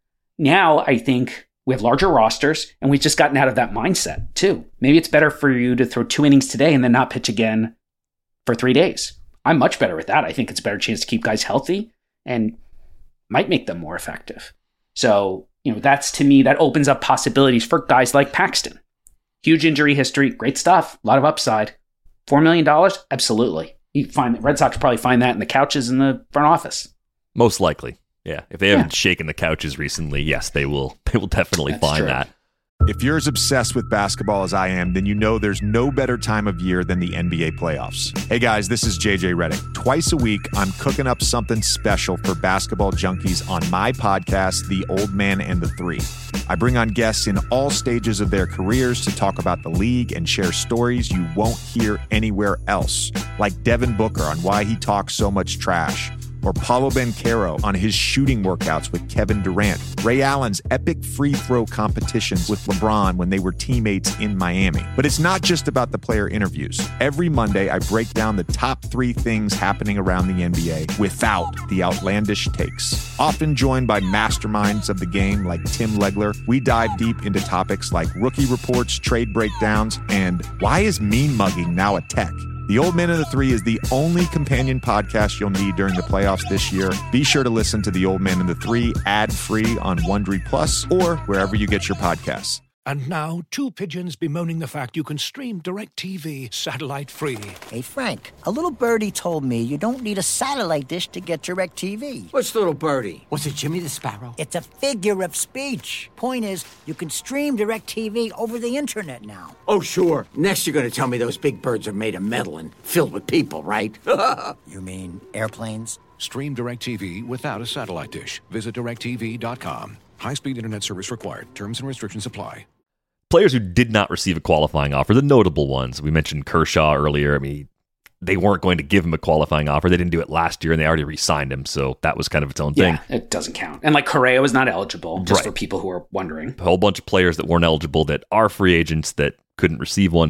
Now, I think we have larger rosters, and we've just gotten out of that mindset, too. Maybe it's better for you to throw 2 innings today and then not pitch again for 3 days. I'm much better with that. I think it's a better chance to keep guys healthy and might make them more effective. So, that's, to me, that opens up possibilities for guys like Paxton. Huge injury history, great stuff, a lot of upside. $4 million? Absolutely. The Red Sox probably find that in the couches in the front office. Most likely. Yeah, if they haven't shaken the couches recently, yes, they will definitely find that. If you're as obsessed with basketball as I am, then you know there's no better time of year than the NBA playoffs. Hey guys, this is JJ Redick. Twice a week, I'm cooking up something special for basketball junkies on my podcast, The Old Man and the Three. I bring on guests in all stages of their careers to talk about the league and share stories you won't hear anywhere else, like Devin Booker on why he talks so much trash, or Paolo Banchero on his shooting workouts with Kevin Durant, Ray Allen's epic free throw competitions with LeBron when they were teammates in Miami. But it's not just about the player interviews. Every Monday, I break down the top 3 things happening around the NBA without the outlandish takes. Often joined by masterminds of the game like Tim Legler, we dive deep into topics like rookie reports, trade breakdowns, and why is mean mugging now a tech? The Old Man and the Three is the only companion podcast you'll need during the playoffs this year. Be sure to listen to The Old Man and the Three ad-free on Wondery Plus or wherever you get your podcasts. And now, 2 pigeons bemoaning the fact you can stream DirecTV satellite-free. Hey, Frank, a little birdie told me you don't need a satellite dish to get DirecTV. What's little birdie? Was it Jimmy the Sparrow? It's a figure of speech. Point is, you can stream DirecTV over the internet now. Oh, sure. Next, you're going to tell me those big birds are made of metal and filled with people, right? You mean airplanes? Stream DirecTV without a satellite dish. Visit DirecTV.com. High-speed internet service required. Terms and restrictions apply. Players who did not receive a qualifying offer, the notable ones, we mentioned Kershaw earlier. I mean, they weren't going to give him a qualifying offer. They didn't do it last year, and they already re-signed him, so that was kind of its own thing. Yeah, it doesn't count. And like Correa was not eligible, just for people who are wondering. A whole bunch of players that weren't eligible that are free agents that couldn't receive one.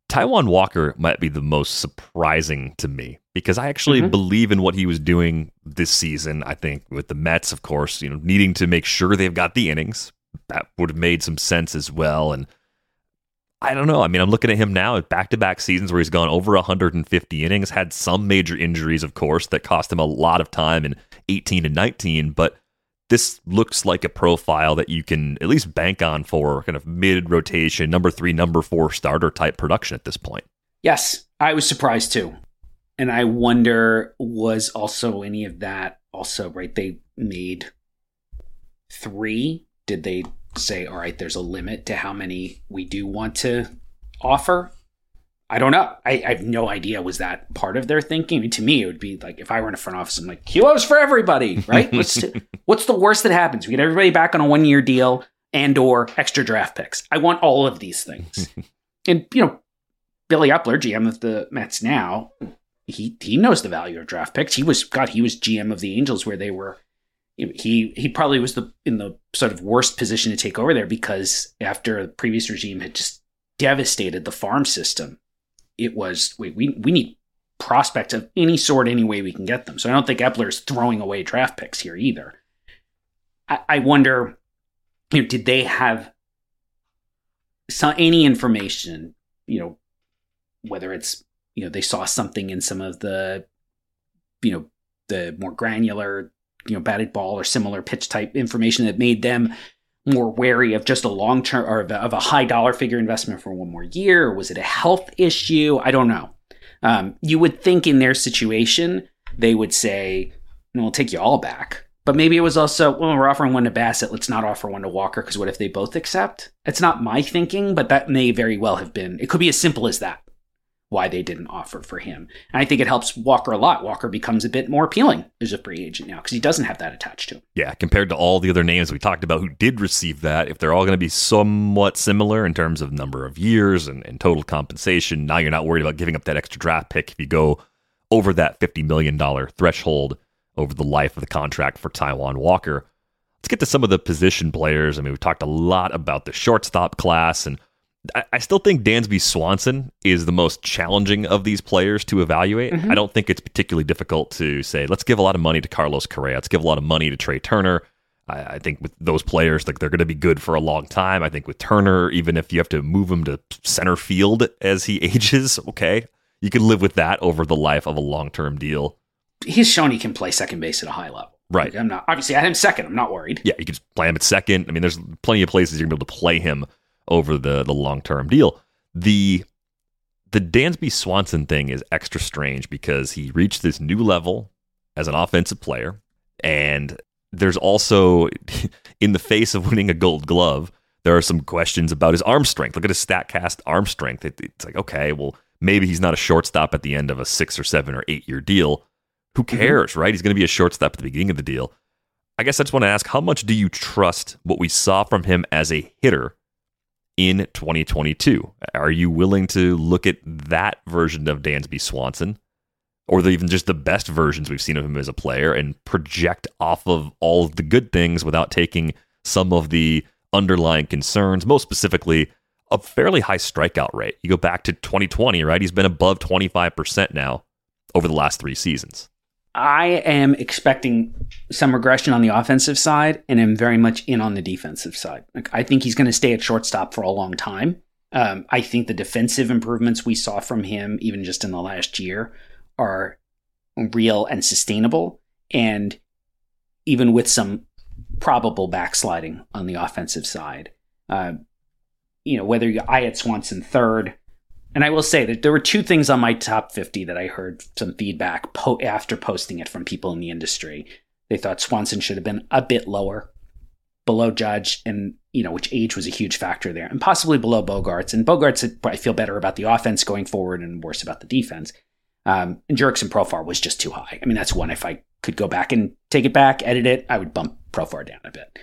Taijuan Walker might be the most surprising to me because I actually believe in what he was doing this season. I think with the Mets, of course, needing to make sure they've got the innings, that would have made some sense as well. And I don't know. I mean, I'm looking at him now at back-to-back seasons where he's gone over 150 innings, had some major injuries, of course, that cost him a lot of time in 18 and 19, but this looks like a profile that you can at least bank on for kind of mid-rotation, number 3, number 4 starter type production at this point. Yes, I was surprised too. And I wonder, was also any of that also, right? They made 3. Did they say, all right, there's a limit to how many we do want to offer? I don't know. I have no idea. Was that part of their thinking? I mean, to me, it would be like if I were in a front office, I'm like, kilos for everybody, right? What's the worst that happens? We get everybody back on a 1-year deal and or extra draft picks. I want all of these things. And, Billy Epler, GM of the Mets now, he knows the value of draft picks. He was GM of the Angels where they were, he probably was in the sort of worst position to take over there because after the previous regime had just devastated the farm system, it was, we need prospects of any sort, any way we can get them. So I don't think Epler's throwing away draft picks here either. I wonder, did they have any information, whether it's, they saw something in some of the, the more granular, batted ball or similar pitch type information that made them more wary of just a long-term or of a high dollar figure investment for 1 more year? Or was it a health issue? I don't know. You would think in their situation, they would say, we'll take you all back. But maybe it was also, well, we're offering 1 to Bassett. Let's not offer 1 to Walker because what if they both accept? It's not my thinking, but that may very well have been. It could be as simple as that, why they didn't offer for him. And I think it helps Walker a lot. Walker becomes a bit more appealing as a free agent now because he doesn't have that attached to him. Yeah, compared to all the other names we talked about who did receive that, if they're all going to be somewhat similar in terms of number of years and total compensation, now you're not worried about giving up that extra draft pick if you go over that $50 million threshold over the life of the contract for Taijuan Walker. Let's get to some of the position players. I mean, we've talked a lot about the shortstop class, and I still think Dansby Swanson is the most challenging of these players to evaluate. I don't think it's particularly difficult to say, let's give a lot of money to Carlos Correa. Let's give a lot of money to Trey Turner. I think with those players, like they're going to be good for a long time. I think with Turner, even if you have to move him to center field as he ages, okay, you can live with that over the life of a long-term deal. He's shown he can play second base at a high level. Right. Like, I'm not, obviously, I had him second. I'm not worried. Yeah, you could just play him at second. I mean, there's plenty of places you're going to be able to play him over the long-term deal. The Dansby Swanson thing is extra strange because he reached this new level as an offensive player, and there's also, in the face of winning a Gold Glove, there are some questions about his arm strength. Look at his StatCast arm strength. It's like, okay, well, maybe he's not a shortstop at the end of a 6 or 7 or 8 year deal. Who cares, right? He's going to be a shortstop at the beginning of the deal. I guess I just want to ask, how much do you trust what we saw from him as a hitter in 2022? Are you willing to look at that version of Dansby Swanson, or even just the best versions we've seen of him as a player, and project off of all of the good things without taking some of the underlying concerns, most specifically a fairly high strikeout rate? You go back to 2020, right? He's been above 25% now over the last 3 seasons. I am expecting some regression on the offensive side, and am very much in on the defensive side. Like, I think he's going to stay at shortstop for a long time. I think the defensive improvements we saw from him, even just in the last year, are real and sustainable. And even with some probable backsliding on the offensive side, whether I had Swanson third. And I will say that there were 2 things on my top 50 that I heard some feedback after posting it from people in the industry. They thought Swanson should have been a bit lower, below Judge, and which age was a huge factor there, and possibly below Bogaerts. And Bogaerts, I feel better about the offense going forward and worse about the defense. And Jurickson Profar was just too high. I mean, that's one, if I could go back and take it back, edit it, I would bump Profar down a bit.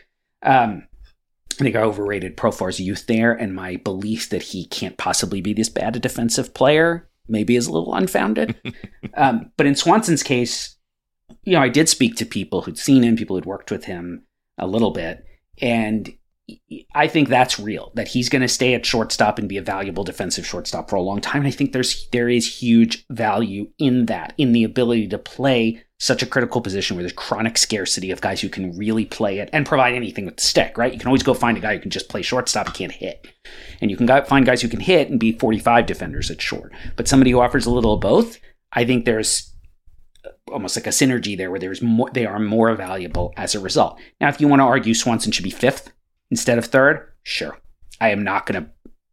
I think I overrated Profar's youth there, and my belief that he can't possibly be this bad a defensive player maybe is a little unfounded. But in Swanson's case, I did speak to people who'd seen him, people who'd worked with him a little bit, and I think that's real, that he's going to stay at shortstop and be a valuable defensive shortstop for a long time. And I think there is huge value in that, in the ability to play such a critical position where there's chronic scarcity of guys who can really play it and provide anything with the stick, right? You can always go find a guy who can just play shortstop and can't hit. And you can find guys who can hit and be 45 defenders at short. But somebody who offers a little of both, I think there's almost like a synergy there where they are more valuable as a result. Now, if you want to argue Swanson should be fifth instead of third, sure. I am not going to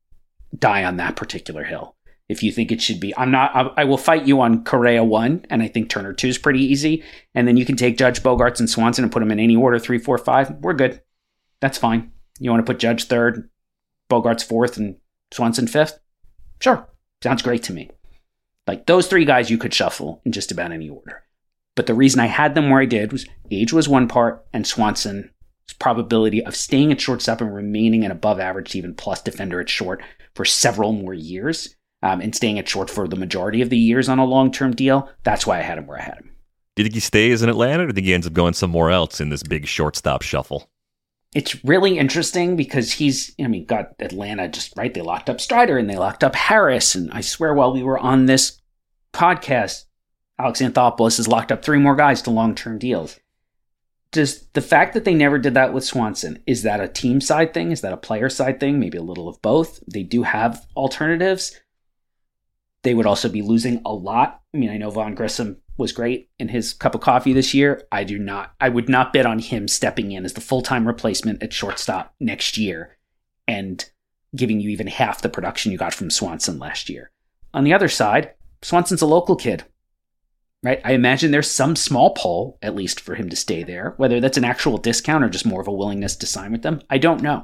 die on that particular hill. If you think it should be, I will fight you on Correa 1, and I think Turner 2 is pretty easy. And then you can take Judge, Bogaerts, and Swanson and put them in any order, 3, 4, 5. We're good. That's fine. You want to put Judge 3rd, Bogaerts 4th, and Swanson 5th? Sure. Sounds great to me. Like, those 3 guys you could shuffle in just about any order. But the reason I had them where I did was age was one part, and Swanson's probability of staying at shortstop and remaining an above average to even plus defender at short for several more years, and staying at short for the majority of the years on a long-term deal. That's why I had him where I had him. Do you think he stays in Atlanta, or do you think he ends up going somewhere else in this big shortstop shuffle? It's really interesting because got Atlanta just right. They locked up Strider and they locked up Harris. And I swear while we were on this podcast, Alex Anthopoulos has locked up 3 more guys to long-term deals. Does the fact that they never did that with Swanson, is that a team side thing? Is that a player side thing? Maybe a little of both. They do have alternatives. They would also be losing a lot. I mean, I know Vaughn Grissom was great in his cup of coffee this year. I would not bet on him stepping in as the full-time replacement at shortstop next year and giving you even half the production you got from Swanson last year. On the other side, Swanson's a local kid, right? I imagine there's some small pull, at least, for him to stay there. Whether that's an actual discount or just more of a willingness to sign with them, I don't know.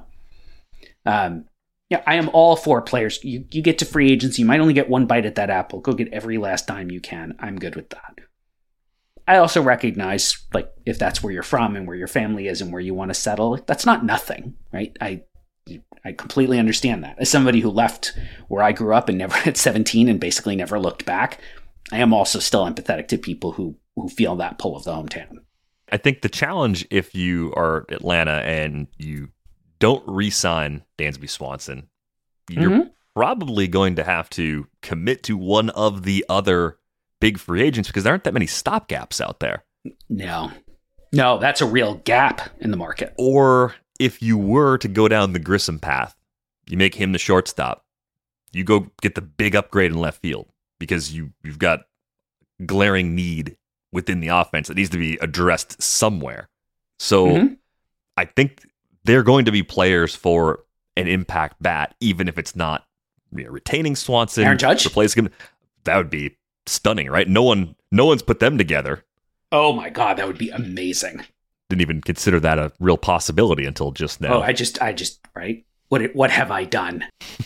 I am all for players. You get to free agency. You might only get one bite at that apple. Go get every last dime you can. I'm good with that. I also recognize, like, if that's where you're from and where your family is and where you want to settle, that's not nothing, right? I completely understand that. As somebody who left where I grew up and never at 17 and basically never looked back, I am also still empathetic to people who feel that pull of the hometown. I think the challenge, if you are Atlanta and you don't re-sign Dansby Swanson, you're probably going to have to commit to one of the other big free agents because there aren't that many stopgaps out there. No, that's a real gap in the market. Or if you were to go down the Grissom path, you make him the shortstop, you go get the big upgrade in left field because you've got glaring need within the offense that needs to be addressed somewhere. So I think they're going to be players for an impact bat, even if it's not retaining Swanson, Aaron Judge, replacing him. That would be stunning, right? No one's put them together. Oh my God, that would be amazing. Didn't even consider that a real possibility until just now. Oh, I just right. What have I done?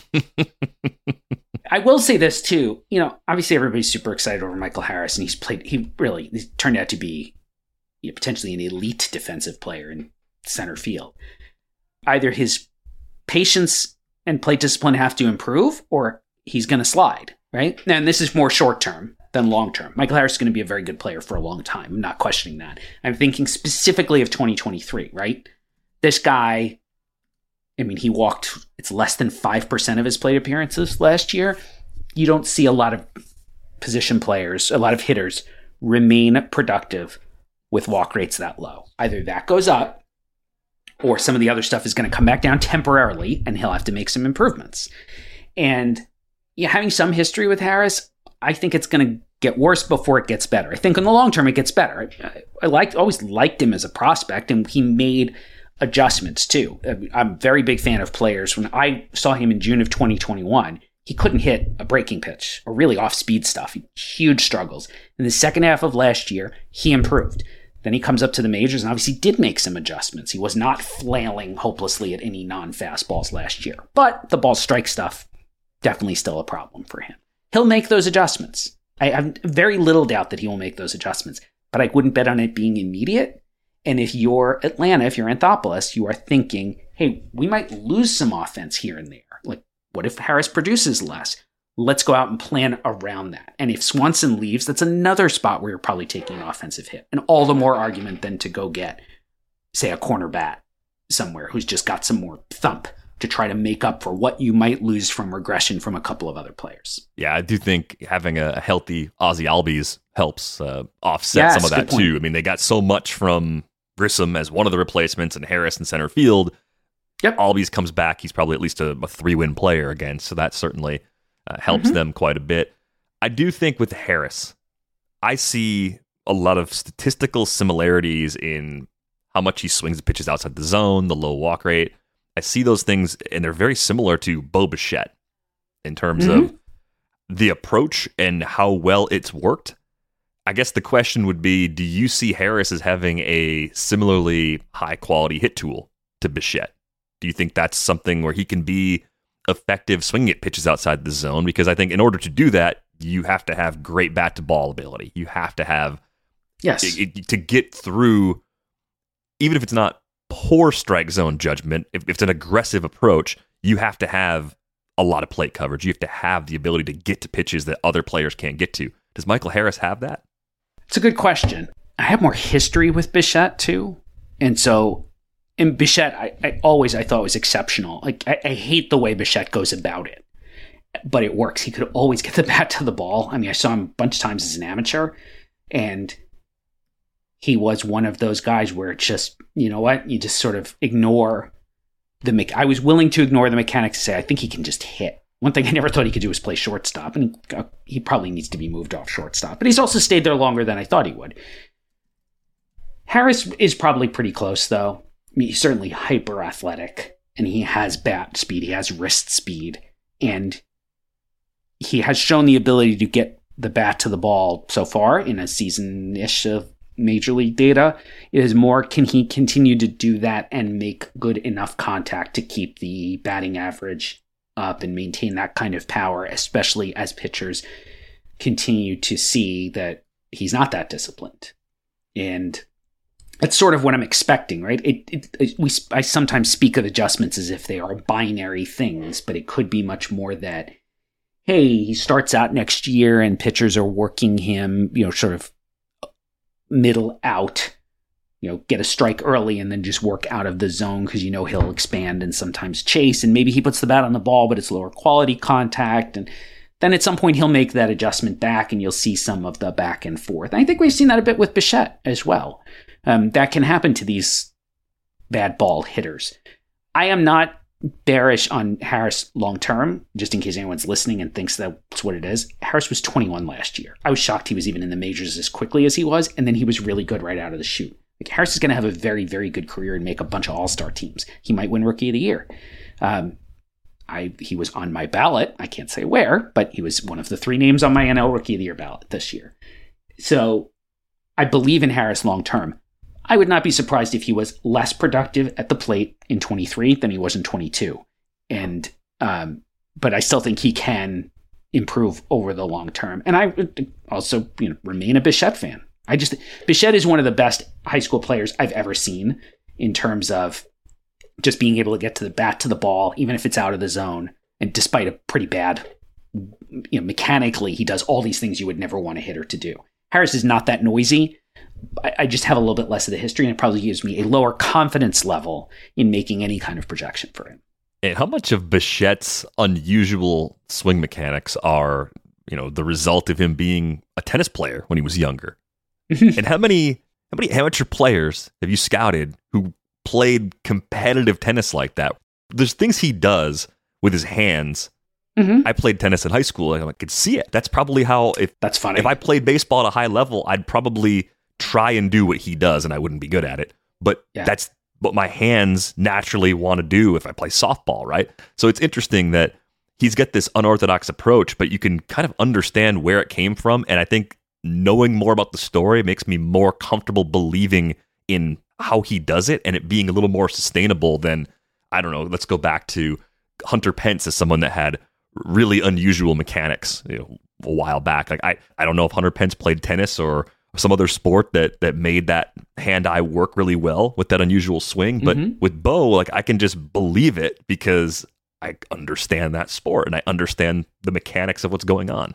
I will say this too. Obviously everybody's super excited over Michael Harris, and he turned out to be potentially an elite defensive player in center field. Either his patience and plate discipline have to improve, or he's going to slide, right? And this is more short term than long term. Michael Harris is going to be a very good player for a long time. I'm not questioning that. I'm thinking specifically of 2023, right? This guy, he walked, it's less than 5% of his plate appearances last year. You don't see a lot of position players, a lot of hitters remain productive with walk rates that low. Either that goes up, or some of the other stuff is going to come back down temporarily, and he'll have to make some improvements. And having some history with Harris, I think it's going to get worse before it gets better. I think in the long term it gets better. I always liked him as a prospect, and he made adjustments too. I'm a very big fan of players. When I saw him in June of 2021, he couldn't hit a breaking pitch or really off-speed stuff. Huge struggles. In the second half of last year, he improved. Then he comes up to the majors and obviously did make some adjustments. He was not flailing hopelessly at any non-fastballs last year. But the ball strike stuff, definitely still a problem for him. He'll make those adjustments. I have very little doubt that he will make those adjustments. But I wouldn't bet on it being immediate. And if you're Atlanta, if you're Anthopoulos, you are thinking, hey, we might lose some offense here and there. Like, what if Harris produces less? Let's go out and plan around that. And if Swanson leaves, that's another spot where you're probably taking an offensive hit. And all the more argument than to go get, say, a corner bat somewhere who's just got some more thump to try to make up for what you might lose from regression from a couple of other players. Yeah, I do think having a healthy Ozzy Albies helps offset some of that too. I mean, they got so much from Grissom as one of the replacements and Harris in center field. Yep. Albies comes back. He's probably at least a 3-win player again, so that certainly helps them quite a bit. I do think with Harris, I see a lot of statistical similarities in how much he swings the pitches outside the zone, the low walk rate. I see those things, and they're very similar to Bo Bichette in terms of the approach and how well it's worked. I guess the question would be, do you see Harris as having a similarly high-quality hit tool to Bichette? Do you think that's something where he can be effective swinging at pitches outside the zone? Because I think in order to do that, you have to have great bat-to-ball ability. You have to have, to get through, even if it's not poor strike zone judgment, if it's an aggressive approach, you have to have a lot of plate coverage. You have to have the ability to get to pitches that other players can't get to. Does Michael Harris have that? It's a good question. I have more history with Bichette too. And so in Bichette, I thought was exceptional. Like I hate the way Bichette goes about it, but it works. He could always get the bat to the ball. I mean, I saw him a bunch of times as an amateur, and he was one of those guys where it's just, you know what? You just sort of ignore I was willing to ignore the mechanics and say, I think he can just hit. One thing I never thought he could do was play shortstop, and he probably needs to be moved off shortstop. But he's also stayed there longer than I thought he would. Harris is probably pretty close, though. I mean, he's certainly hyper athletic, and he has bat speed, he has wrist speed, and he has shown the ability to get the bat to the ball so far in a season-ish of Major League data. It is more, can he continue to do that and make good enough contact to keep the batting average up and maintain that kind of power, especially as pitchers continue to see that he's not that disciplined. And that's sort of what I'm expecting, right? I sometimes speak of adjustments as if they are binary things, but it could be much more that, hey, he starts out next year and pitchers are working him, sort of middle out, get a strike early and then just work out of the zone because he'll expand and sometimes chase, and maybe he puts the bat on the ball, but it's lower quality contact, and then at some point he'll make that adjustment back and you'll see some of the back and forth. And I think we've seen that a bit with Bichette as well. That can happen to these bad ball hitters. I am not bearish on Harris long-term, just in case anyone's listening and thinks that's what it is. Harris was 21 last year. I was shocked he was even in the majors as quickly as he was, and then he was really good right out of the chute. Like, Harris is going to have a very, very good career and make a bunch of all-star teams. He might win Rookie of the Year. He was on my ballot. I can't say where, but he was one of the 3 names on my NL Rookie of the Year ballot this year. So I believe in Harris long-term. I would not be surprised if he was less productive at the plate in 23 than he was in 22. And, but I still think he can improve over the long term. And I would also, remain a Bichette fan. Bichette is one of the best high school players I've ever seen in terms of just being able to get to the bat to the ball, even if it's out of the zone. And despite a pretty bad, mechanically, he does all these things you would never want a hitter to do. Harris is not that noisy. I just have a little bit less of the history, and it probably gives me a lower confidence level in making any kind of projection for him. And how much of Bichette's unusual swing mechanics are, the result of him being a tennis player when he was younger? And how many amateur players have you scouted who played competitive tennis like that? There's things he does with his hands. I played tennis in high school, and I could see it. That's probably how, that's funny. If I played baseball at a high level, I'd probably try and do what he does, and I wouldn't be good at it. But that's what my hands naturally want to do if I play softball, right? So it's interesting that he's got this unorthodox approach, but you can kind of understand where it came from. And I think knowing more about the story makes me more comfortable believing in how he does it and it being a little more sustainable than, I don't know, let's go back to Hunter Pence as someone that had really unusual mechanics a while back. Like I don't know if Hunter Pence played tennis or some other sport that made that hand-eye work really well with that unusual swing. But with Bo, I can just believe it because I understand that sport and I understand the mechanics of what's going on.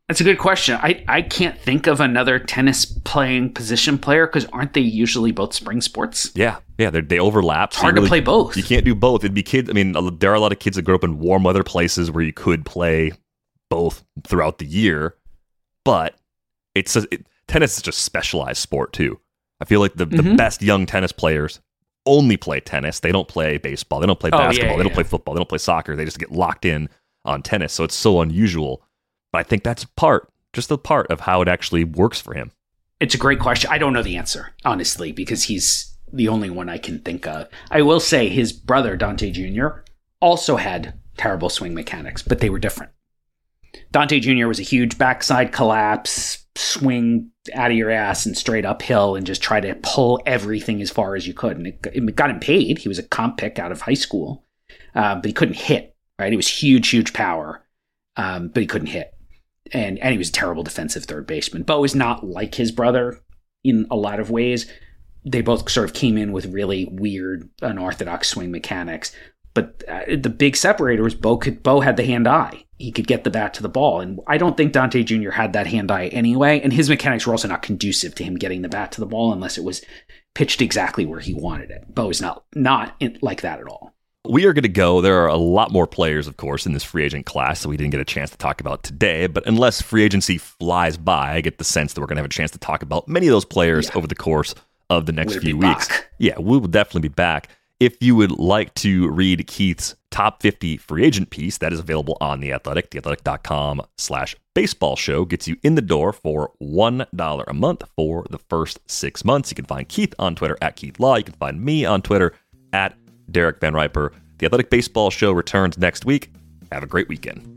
That's a good question. I can't think of another tennis playing position player because aren't they usually both spring sports? Yeah, they overlap. It's hard to play both. You can't do both. It'd be kids. I mean, there are a lot of kids that grow up in warm weather places where you could play both throughout the year, but tennis is just a specialized sport too. I feel like the best young tennis players only play tennis. They don't play baseball. They don't play basketball. They don't play football. They don't play soccer. They just get locked in on tennis. So it's so unusual. But I think that's just a part of how it actually works for him. It's a great question. I don't know the answer, honestly, because he's the only one I can think of. I will say his brother, Dante Jr., also had terrible swing mechanics, but they were different. Dante Jr. was a huge backside collapse, swing out of your ass and straight uphill and just try to pull everything as far as you could. And it got him paid. He was a comp pick out of high school, but he couldn't hit, right? He was huge power, but he couldn't hit. And he was a terrible defensive third baseman. Bo is not like his brother in a lot of ways. They both sort of came in with really weird, unorthodox swing mechanics. But the big separator was Bo had the hand-eye. He could get the bat to the ball. And I don't think Dante Jr. had that hand-eye anyway. And his mechanics were also not conducive to him getting the bat to the ball unless it was pitched exactly where he wanted it. Bo is not like that at all. We are going to go. There are a lot more players, of course, in this free agent class that we didn't get a chance to talk about today. But unless free agency flies by, I get the sense that we're going to have a chance to talk about many of those players over the course of the next few weeks. Yeah, we will definitely be back. If you would like to read Keith's top 50 free agent piece, that is available on The Athletic. TheAthletic.com/baseball show gets you in the door for $1 a month for the first 6 months. You can find Keith on Twitter at Keith Law. You can find me on Twitter at Derek Van Riper. The Athletic Baseball Show returns next week. Have a great weekend.